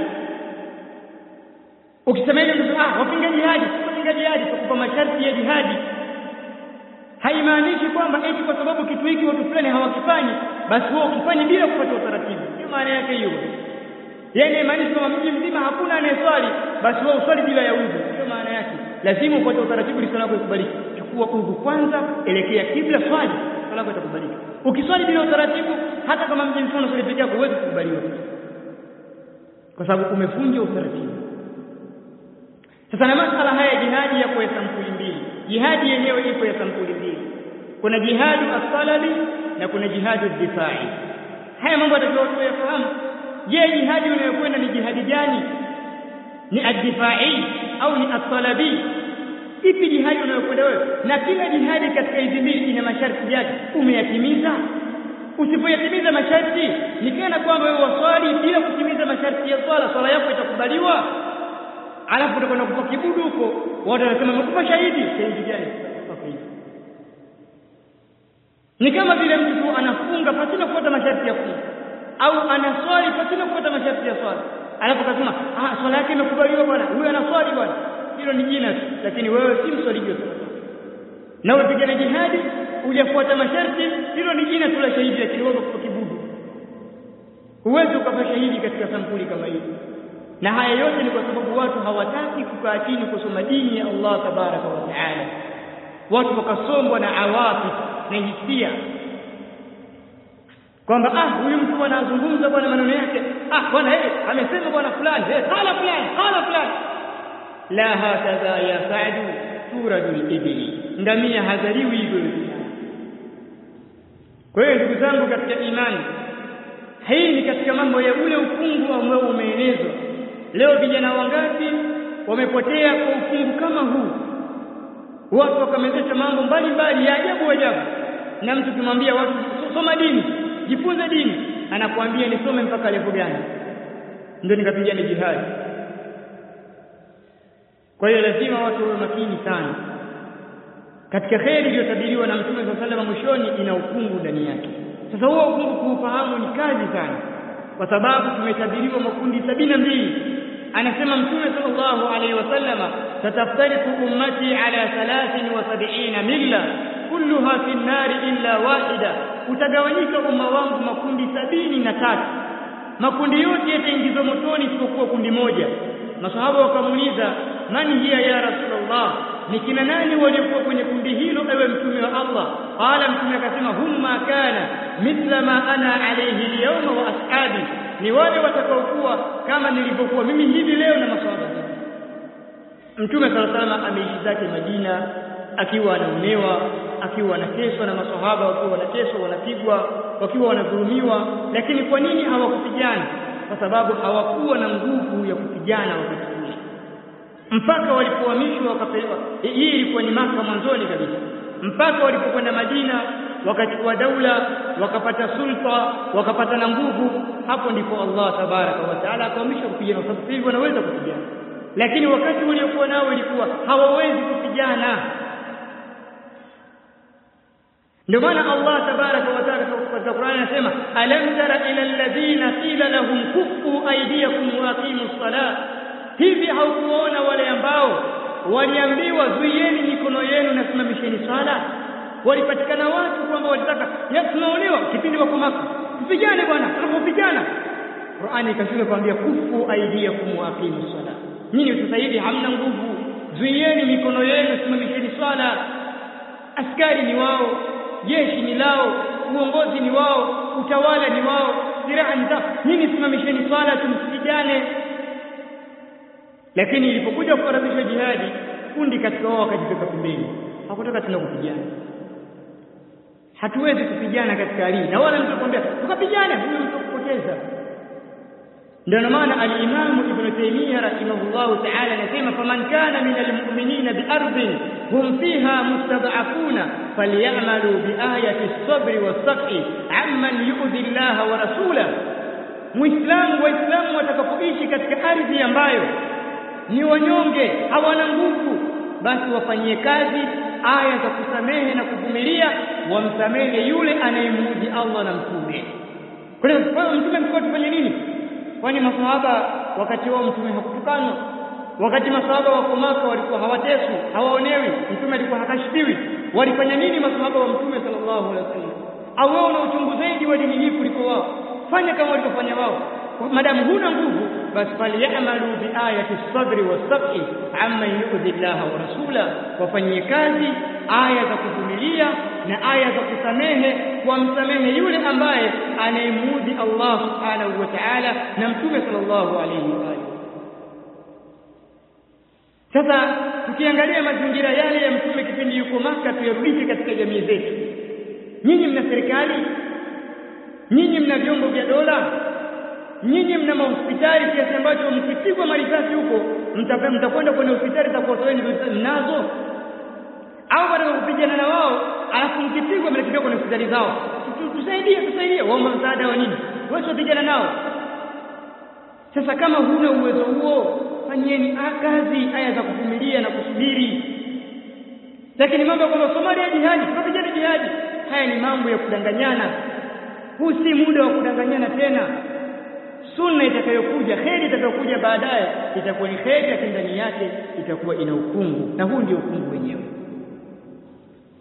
Ukisema hivi wapinga jihadi kwa masharti ya jihadi, haimaanishi kwamba eti kwa sababu kitu hiki watu fulani hawakifanyi basi wao ukifanya bila kufuata utaratibu. Sio maana yake hiyo. Yaani maanisha kwamba mji mzima hakuna anayeswali basi wao uswali bila ya udhu. Sio maana yake. Lazima ufuate utaratibu ili swala yako ikubalike. Chukua udhu kwanza, elekea kibla, swali, swala yako itakubalika. Ukiswali bila utaratibu, hata kama mji mzima swali peke yako huwezi kukubaliwa, kwa sababu umevunja utaratibu. Sasa na masala haya jihadi yako ya sampuli mbili. Jihadi yenyewe ipo ya sampuli mbili. Kuna jihadu as-salabi na kuna jihadu ad-difai. Haya mambo yatakiwa yafahamu. Je, jihadi unayokwenda ni jihadi gani? Ni ad-difai au ni as-salabi? Ipi jihadi unayokwenda wewe? Na kila jihadi katika hizi mbili ina masharti yake. Umeyatimiza? Usipoyatimiza masharti, ni kana kwamba wewe waswali bila kutimiza masharti ya swala yako itakubaliwa. Alafu utakwenda kufa kibudu huko, watu wanasema umekufa shahidi. Shahidi gani? Ni kama vile mtu anafunga pasina kufuata masharti ya funga, au anaswali pasina kufuata masharti ya swala. Alafu akasema swala yake imekubaliwa bwana, huyu anaswali bwana. Hilo ni jina tu, lakini wewe si mswaliji wa swala. Na upigane jihadi ujafuata masharti, hilo ni jina tu la shahidi, lakini wewe kwa kibudu huwezi ukafanya shahidi katika sampuli kama hiyo. Na haya yote ni kwa sababu watu hawataki kukaa chini kusoma dini ya Allah tabaraka wa taala. Watu wakasombwa na awatif na hisia, kwamba huyu mtu anazungumza bwana maneno yake, bwana amesema bwana fulani, qala fulani. La hakadha ya Sa'du turadul ibli, ngamia hazaliwi hivyo. Kwa hiyo ndugu zangu katika imani, hii ni katika mambo ya ule ufungu ambao umeenezwa. Leo vijana wangapi wamepotea kwa ufungu kama huu? Watu wakamezesha mambo mbalimbali ya ajabu, na mtu kimwambia watu soma dini, jifunze dini, anakuambia nisome mpaka level gani ndio nikapigane jihad. Kwa hiyo lazima watu wawe makini sana. Katika kheri iliyotabiriwa na Mtume sallallahu alaihi wasallam mwishoni ina ufungu ndani yake. Sasa huo ufungu kuufahamu ni kazi sana, kwa sababu tumetabiriwa makundi 72. Anasema Mtume sallallahu alaihi wasallam, tataftariqu ummati ala 73 milla kulluha fi an-nar illa wahida, utagawanyika umma wangu makundi 73, makundi yote yataingizwa motoni isipokuwa kundi moja. Masahaba wakamuuliza, man hiya ya Rasulullah, ni kina nani waliokuwa kwenye kundi hilo ewe mtume wa Allah? Qala, mtume akasema, humma kana mithla ma ana alayhi al-yawma wa ashabi, ni wale watakaokuwa kama nilivyokuwa mimi hivi leo na masahaba zangu. Mtume sallallahu alaihi wasallam ameishi zake Madina akiwa anaonewa, akiwa anateswa na masahaba, wakiwa wanateswa, wanapigwa, wakiwa wanadhulumiwa. Lakini kwa nini hawakupigana? Kwa sababu hawakuwa na nguvu ya kupigana wakati ule, mpaka walipohamishwa wakapewa. Hii ilikuwa ni Maka mwanzoni kabisa, mpaka walipokwenda Madina wakachukua daula, wakapata sulta, wakapata na nguvu. Hapo ndipo Allah tabaraka wa taala akawamisha kupigana, kwa sababu hivyo wanaweza kupigana, lakini wakati waliokuwa nao ilikuwa hawawezi kupigana. Ndio maana Allah tabaraka wa taala katika Qur'an anasema, alam tara ila alladhina qila lahum kuffu aydiyakum wa aqimus salat, hivi haukuona wale ambao waliambiwa zuieni mikono yenu na simamisheni swala? Walipatikana watu kwamba walitaka, tunaonewa kipindi wako Maka, tupigane bwana, tunapopigana Qur'ani ikashuka kuambia kuffu aydiyakum wa aqimus salat, nyinyi sasa hivi hamna nguvu, zuieni mikono yenu, simamisheni swala. Askari ni wao, jeshi ni lao, uongozi ni wao, utawala ni wao, silaha ni zao, nyinyi simamisheni swala, tumsipigane. Lakini ilipokuja kufaradhisha jihadi, kundi katika wao wakajipeka pembeni, hakutaka tena kupigana. Hatuwezi kupigana katika hali, na wala mtu akwambia tukapigane, huyo mtu kupoteza. Ndio maana al-Imam Ibn Taymiyyah rahimahullahu ta'ala anasema, faman kana min al-mu'minina bi ardhin hum fiha mustad'afuna falyamalu bi ayati as-sabri was-saqi amman yu'dhi Allah wa rasulahu. Muislamu, waislamu watakapoishi katika ardhi ambayo ni wanyonge, hawana nguvu, basi wafanyie kazi aya za kusamehe na kuvumilia, wamsamehe yule anayemuudhi Allah na mtume. Kwa hiyo mtume alikuwa tufanye nini? Kwani masahaba wakati wao mtume hakutukanwa? Wakati masahaba wako Maka walikuwa hawateswi, hawaonewi, mtume alikuwa hakashifiwi. Walifanya nini masahaba wa mtume sallallahu alaihi wasallam? Au wao na uchungu zaidi wa dini hii kuliko wao? Fanya kama walivyofanya wao. Madamu huna nguvu, basi faliyamalu bi ayati as-sabri was-saqi amma yu'dhi Allah wa rasula, wafanyie kazi aya za kuvumilia na aya za kusamehe, wamsamehe yule ambaye anayemuudhi Allah subhanahu wa ta'ala na mtume sallallahu alayhi wa alihi. Sasa tukiangalia mazingira yale ya mtume kipindi yuko Maka, tuyarudishe katika jamii zetu. Nyinyi mna serikali, nyinyi mna vyombo vya dola, nyinyi mna hospitali kiasi ambacho mkipigwa marisasi huko mtakwenda kwenye hospitali za kuwatoeni mnazo? Au baada ya kupigana na wao alafu mkipigwa mnakimbia kwenye hospitali zao, tusaidie, waomba msaada wa nini? Wewe usipigana nao. Sasa kama huna uwezo huo, fanyeni kazi aya za kuvumilia na kusubiri. Lakini mambo kama Somalia jihadi, tunapigana jihadi, haya ni mambo ya kudanganyana. Huu si muda wa kudanganyana tena. Sunna itakayokuja, kheri itakayokuja baadaye itakuwa ni kheri, lakini ndani yake itakuwa ina ukungu, na huu ndio ukungu wenyewe.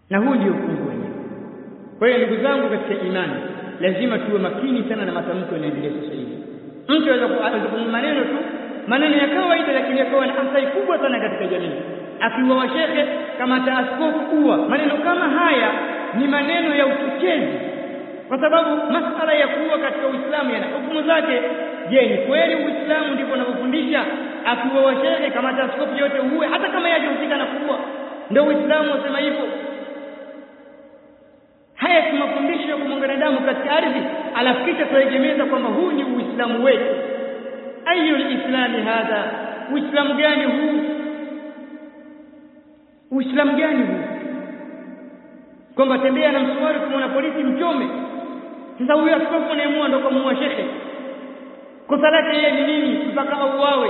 na huu ndio ufungu wenyewe. Kwa hiyo ndugu zangu katika imani, lazima tuwe makini sana na matamko yanayoendelea sasa hivi. Mtu anaweza kutumia maneno ya kawaida, lakini yakawa na athari kubwa sana katika jamii. Akiwa washehe kama taaskofu kuwa maneno kama haya ni maneno ya uchochezi, kwa sababu masala ya kuwa katika Uislamu yana hukumu zake. Je, ni kweli Uislamu ndivyo unavyofundisha? Akiwa washehe kama taaskofu yote uwe, hata kama yajihusika na kuwa, ndio Uislamu unasema hivyo? Haya tunafundisha ya kumwanga damu katika ardhi, alafu kisha tuegemeza kwamba huu ni Uislamu wetu. Ayu islami hadha, Uislamu gani huu? Uislamu gani huu? Kwamba tembea na msumari kumwona polisi mchome. Sasa huyu askofu anayemuua ndo kumuua shekhe, kosa lake yeye ni nini mpaka auawe?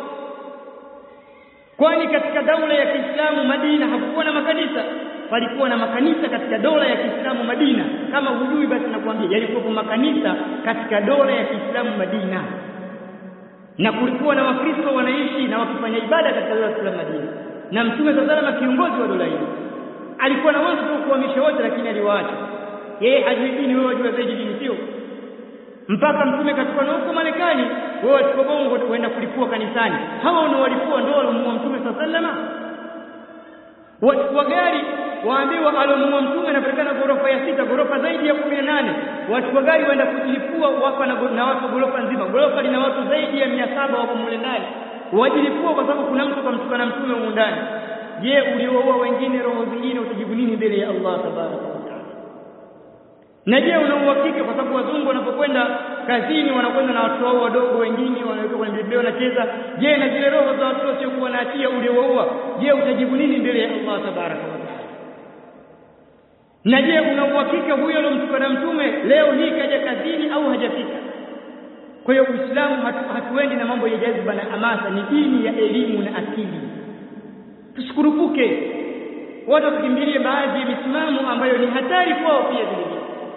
Kwani katika daula ya Kiislamu Madina hakukuwa na makanisa? Palikuwa na makanisa katika dola ya Kiislamu Madina. Kama hujui basi nakwambia, yalikuwa makanisa katika dola ya Kiislamu Madina, na kulikuwa na Wakristo wanaishi na wakifanya ibada katika dola ya Kiislamu Madina, na Mtume sallallahu kiongozi wa dola hiyo alikuwa na uwezo wa kuhamisha wote, lakini aliwaacha. Yeye hajui dini, wewe wajua zaidi dini, sio? Mpaka Mtume katika na huko Marekani, wao wachukua bongo kwenda kulipua kanisani. Hawa ndio walipua, ndio walimuua Mtume sallallahu. Wachukua gari waambiwa alomuua Mtume anapatikana ghorofa ya 6, ghorofa zaidi ya 18. Wachukua gari waenda kujilipua wapa na watu ghorofa nzima. Ghorofa lina watu zaidi ya 700 wako mule ndani. Wajilipua kwa sababu kuna mtu kamtukana Mtume huko ndani. Je, ulioua wengine roho zingine utajibu nini mbele ya Allah tabaraka wa taala? Na je, una uhakika? Kwa sababu wazungu wanapokwenda kazini wanakwenda na watu wao wadogo, wengine wanaweka kwenye biblia wanacheza. Je, na zile roho za watu wasiokuwa na hatia ulioua, je, utajibu nini mbele ya Allah tabaraka wa taala? Na je, una uhakika huyo aliyomtukana Mtume leo hii kaja kazini au hajafika? Kwa hiyo Uislamu hatuendi na mambo ya jazba na hamasa, ni dini ya elimu na akili. Tusikurupuke watu tukimbilie baadhi ya misimamo ambayo ni hatari kwao pia vile.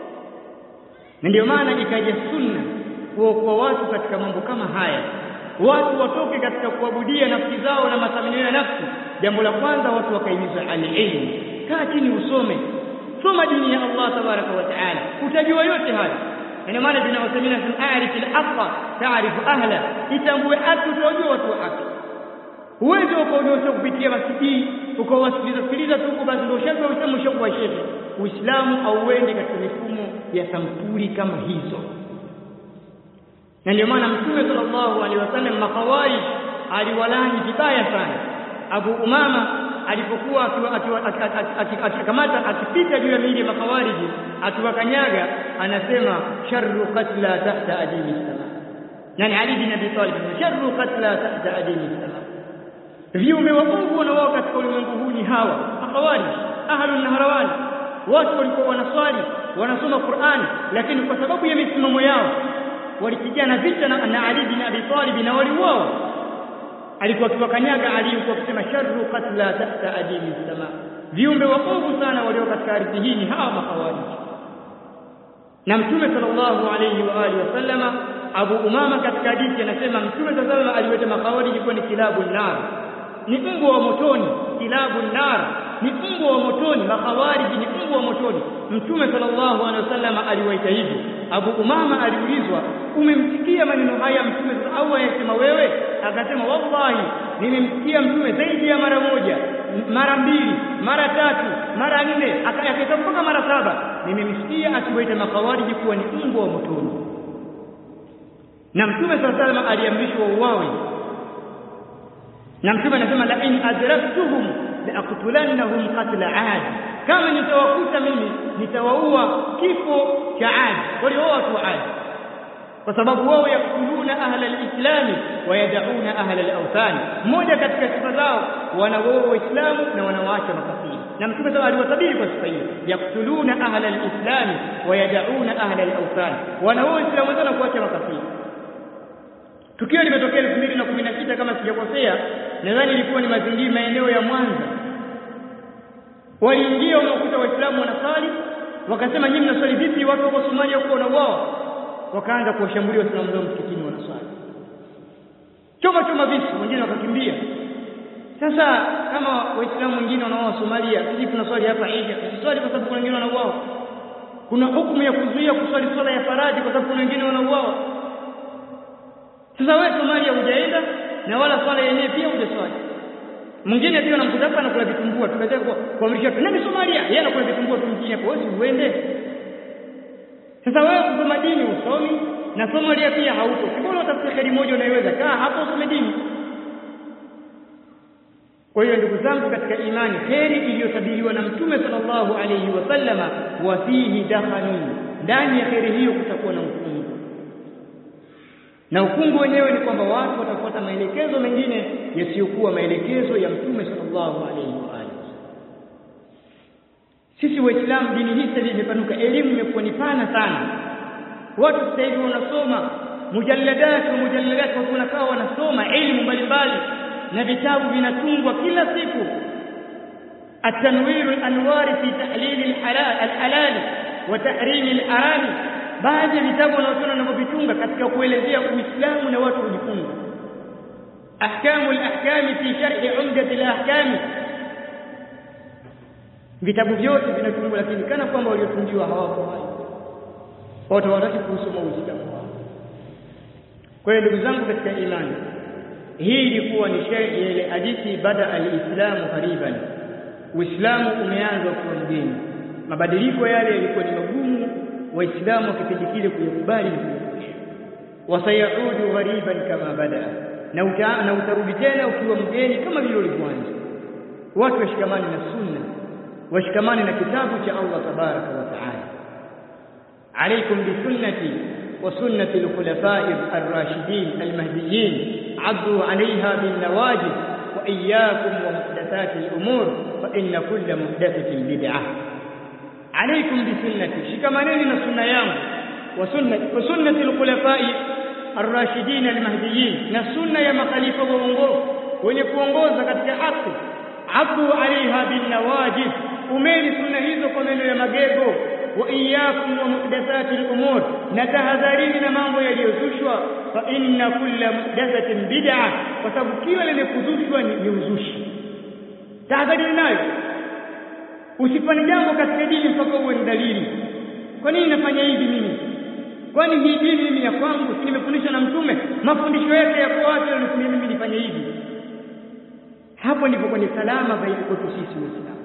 Na ndio maana ikaja sunna kwa watu katika mambo kama haya, watu watoke katika kuabudia nafsi zao na matamanio ya nafsi. Jambo la kwanza watu wakaimizwa al-ilm. Kaa chini usome, soma dini ya Allah tabaraka wa taala, utajua yote haya. Ina maana tunawasemina tunarif al-haqqa ta'rifu ahla, itambue haki utajua watu wa haki. Huwezi ukaondoa kupitia masjidi ukawasikiliza tu basi ndio shaka Uislamu ushakuwa shehe. Uislamu hauendi katika mifumo ya sampuli kama hizo. Na ndio maana Mtume sallallahu alaihi wasallam makhawarij aliwalani vibaya sana. Abu Umama alipokuwa akikamata akipita juu ya miili ya makhawarij akiwakanyaga, anasema sharru qatla tahta adimi sama. Yani Ali bin Abi Talib, sharru qatla tahta adimi sama. Viumbe waovu na wao katika ulimwengu huu ni hawa makhawarij, ahlun nahrawan. Watu walikuwa wanaswali, wanasoma Qur'an, lakini kwa sababu ya misimamo yao walipigana vita na Ali bin Abi Talib na waliuawa. Alikuwa akiwakanyaga Ali kwa kusema sharru qatla tahta adimi sama. Viumbe waovu sana walio katika ardhi hii ni hawa makhawarij. Na Mtume sallallahu alayhi wa alihi wasallama, Abu Umama katika hadithi anasema Mtume sallallahu aliweta makhawarij kuwa ni kilabun nar, ni mbwa wa motoni. Kilabun nar ni mbwa wa motoni, makhawarij ni mbwa wa motoni. Mtume sallallahu alaihi wasallam aliwaita hivyo. Abu Umama aliulizwa, umemsikia maneno haya Mtume au ayasema wewe? Akasema wallahi nimemsikia Mtume zaidi ya mara moja, mara mbili, mara tatu, mara nne, akayaketa mpaka mara 7. Nimemsikia akiwaita makhawarij kuwa ni mbwa wa motoni. Na Mtume sallallahu alaihi wasallam aliamrishwa uwawe. Na Mtume anasema la in adraktuhum la aqtulannahum qatla 'ad, kama nitawakuta mimi nitawaua kifo cha 'ad. Walioa watu 'ad kwa sababu wao yakuluna ahla al-islam wa yad'una ahla al-awthan. Mmoja katika sifa zao wanaoa Waislamu na wanawaacha makafiri. Na Mtume sallallahu alaihi wasallam kwa sifa hiyo, yakuluna ahla al-islam wa yad'una ahla al-awthan, wanaoa Waislamu na kuacha makafiri. Tukio limetokea 2016 kama sijakosea, nadhani ilikuwa ni mazingira maeneo ya Mwanza. Waliingia wanakuta Waislamu wanasali, wakasema nyinyi mnasali vipi watu wa Somalia huko na wao? Wakaanza kuwashambulia Waislamu wao msikitini wanasali. Choma visu, wengine wakakimbia. Sasa kama waislamu wengine wanaoa Somalia, sisi tunaswali hapa Eid, tuswali kwa sababu kuna wengine wanauawa. Kuna hukumu ya kuzuia kuswali swala ya faradhi kwa sababu kuna wengine wanauawa. Sasa wewe Somalia hujaenda na wala swala yenyewe pia hujaswali. Mwingine pia anamkuta hapa anakula vitumbua, tukaje kwa mrisha tunani Somalia, yeye anakula vitumbua tu mjini hapo, wewe uende. Sasa wewe kusoma dini usomi na Somalia pia hauko. Mbona utafuta kheri moja unaiweza? Kaa hapo usome dini. Kwa hiyo ndugu zangu katika imani, kheri iliyotabiriwa na Mtume sallallahu alayhi wasallama, wa fihi dakhanun, ndani ya kheri hiyo kutakuwa na ukungu. Na ukungu wenyewe ni kwamba watu watafuata maelekezo mengine yasiyokuwa maelekezo ya Mtume sallallahu alayhi wa alihi. Sisi Waislamu, dini hii sasa imepanuka, elimu imekuwa ni pana sana. Watu sasa hivi wanasoma mujalladat, watu wanakaa wanasoma elimu mbalimbali na vitabu vinatungwa kila siku. At-tanwir al-anwar fi tahlil al-halal wa tahrim al-haram, baadhi ya vitabu wanaotona navyovitunga katika kuelezea Uislamu na watu kujifunza. Ahkamu al-ahkam fi sharh umdat al-ahkam, vitabu vyote vinatungwa, lakini kana kwamba waliotungiwa hawako hai, watu hawataki kusoma Uislamu wao. Kwa hiyo ndugu zangu katika imani, hii ilikuwa ni ile hadithi, bada al-islamu qariban, Uislamu umeanza kuwa mgeni. Mabadiliko yale yalikuwa ni magumu Waislamu kipindi kile kuyakubali, wasayaudu ghariban kama bada, na utarudi tena ukiwa mgeni kama vile ulivyoanza. Watu washikamane na sunna, washikamane na kitabu cha Allah tabaraka wa taala. Alaykum bi sunnati wa sunnati al-khulafa'i ar-rashidin al-mahdiyyin, addu 'alayha bin nawajid, wa iyyakum wa muhdathati al-umur, fa inna kulla muhdathatin bid'ah. Alaykum bi sunnati, shikamaneni na sunna yangu, wa sunnati al-khulafa'i ar-rashidin al-mahdiyyin, na sunna ya makhalifa waongofu wenye kuongoza katika haki. Addu 'alayha bin nawajid, umeni sunna hizo kwa meno ya magego. Wa iyyakum wa muhdathati al-umur, na tahadharini na mambo yaliyozushwa. Fa inna kulla muhdathatin bid'ah, kwa sababu kila lenye kuzushwa ni uzushi. Tahadharini nayo. Usifanye jambo katika dini mpaka uwe ni dalili. Kwa nini nafanya hivi mimi? Kwani hii dini mimi ya kwangu, si nimefundishwa na Mtume? Mafundisho yake yako wapi na mimi nifanye hivi? Hapo ndipo kwenye salama baina kwetu sisi Waislamu.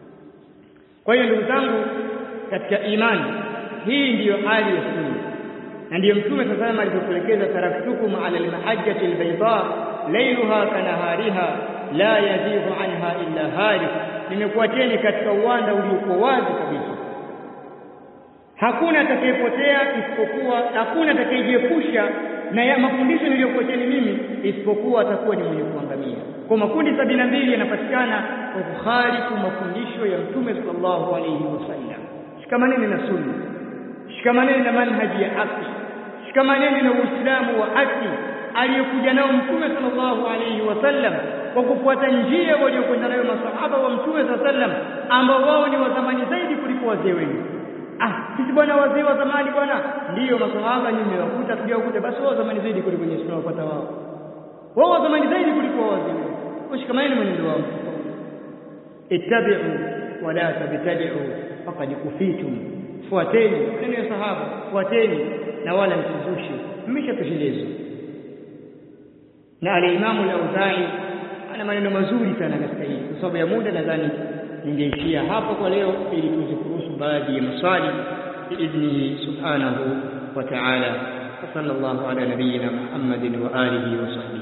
Kwa hiyo ndugu zangu katika imani, hii ndiyo hali ya sunna, na ndiyo Mtume sasa alipoelekeza, taraktukum ala al-mahajjati al-bayda laylaha kanahariha la yazighu anha illa halik, nimekuacheni katika uwanda uliokuwa wazi kabisa, hakuna atakayepotea isipokuwa, hakuna atakayejiepusha na ya mafundisho niliyokuacheni mimi isipokuwa atakuwa ni mwenye kuangamia. Kwa makundi 72 yanapatikana kwa kukhalifu mafundisho ya Mtume sallallahu alayhi wasallam. Shikamaneni na sunna, shikamaneni na manhaji ya haki, shikamaneni na Uislamu wa haki aliyokuja nao Mtume sallallahu alayhi wasallam, kwa kufuata njia waliokwenda nayo masahaba wa Mtume sallallahu alayhi wasallam, ambao wao ni wa zamani zaidi kuliko wazee wenu. Sisi bwana wazee wa zamani bwana, ndiyo masahaba nyinyi wakuta tujawakuta, basi wao zamani zaidi kuliko nyinyi tunawapata wao. Wao wa zamani zaidi kuliko wazee wenu. Ushikamane mwenendo wao. Ittabi'u wa la tabtadi'u faqad kufitum, fuateni neno ya sahaba, fuateni na wala msizushi, mmeshatoshelezwa. Na al-Imam al-Auza'i ana maneno mazuri sana katika hili. Kwa sababu ya muda nadhani ningeishia hapo kwa leo, ili tuweze kuruhusu baadhi ya maswali biidhnihi subhanahu wa ta'ala. Sallallahu ala nabiyyina Muhammadin wa alihi wa sahbihi.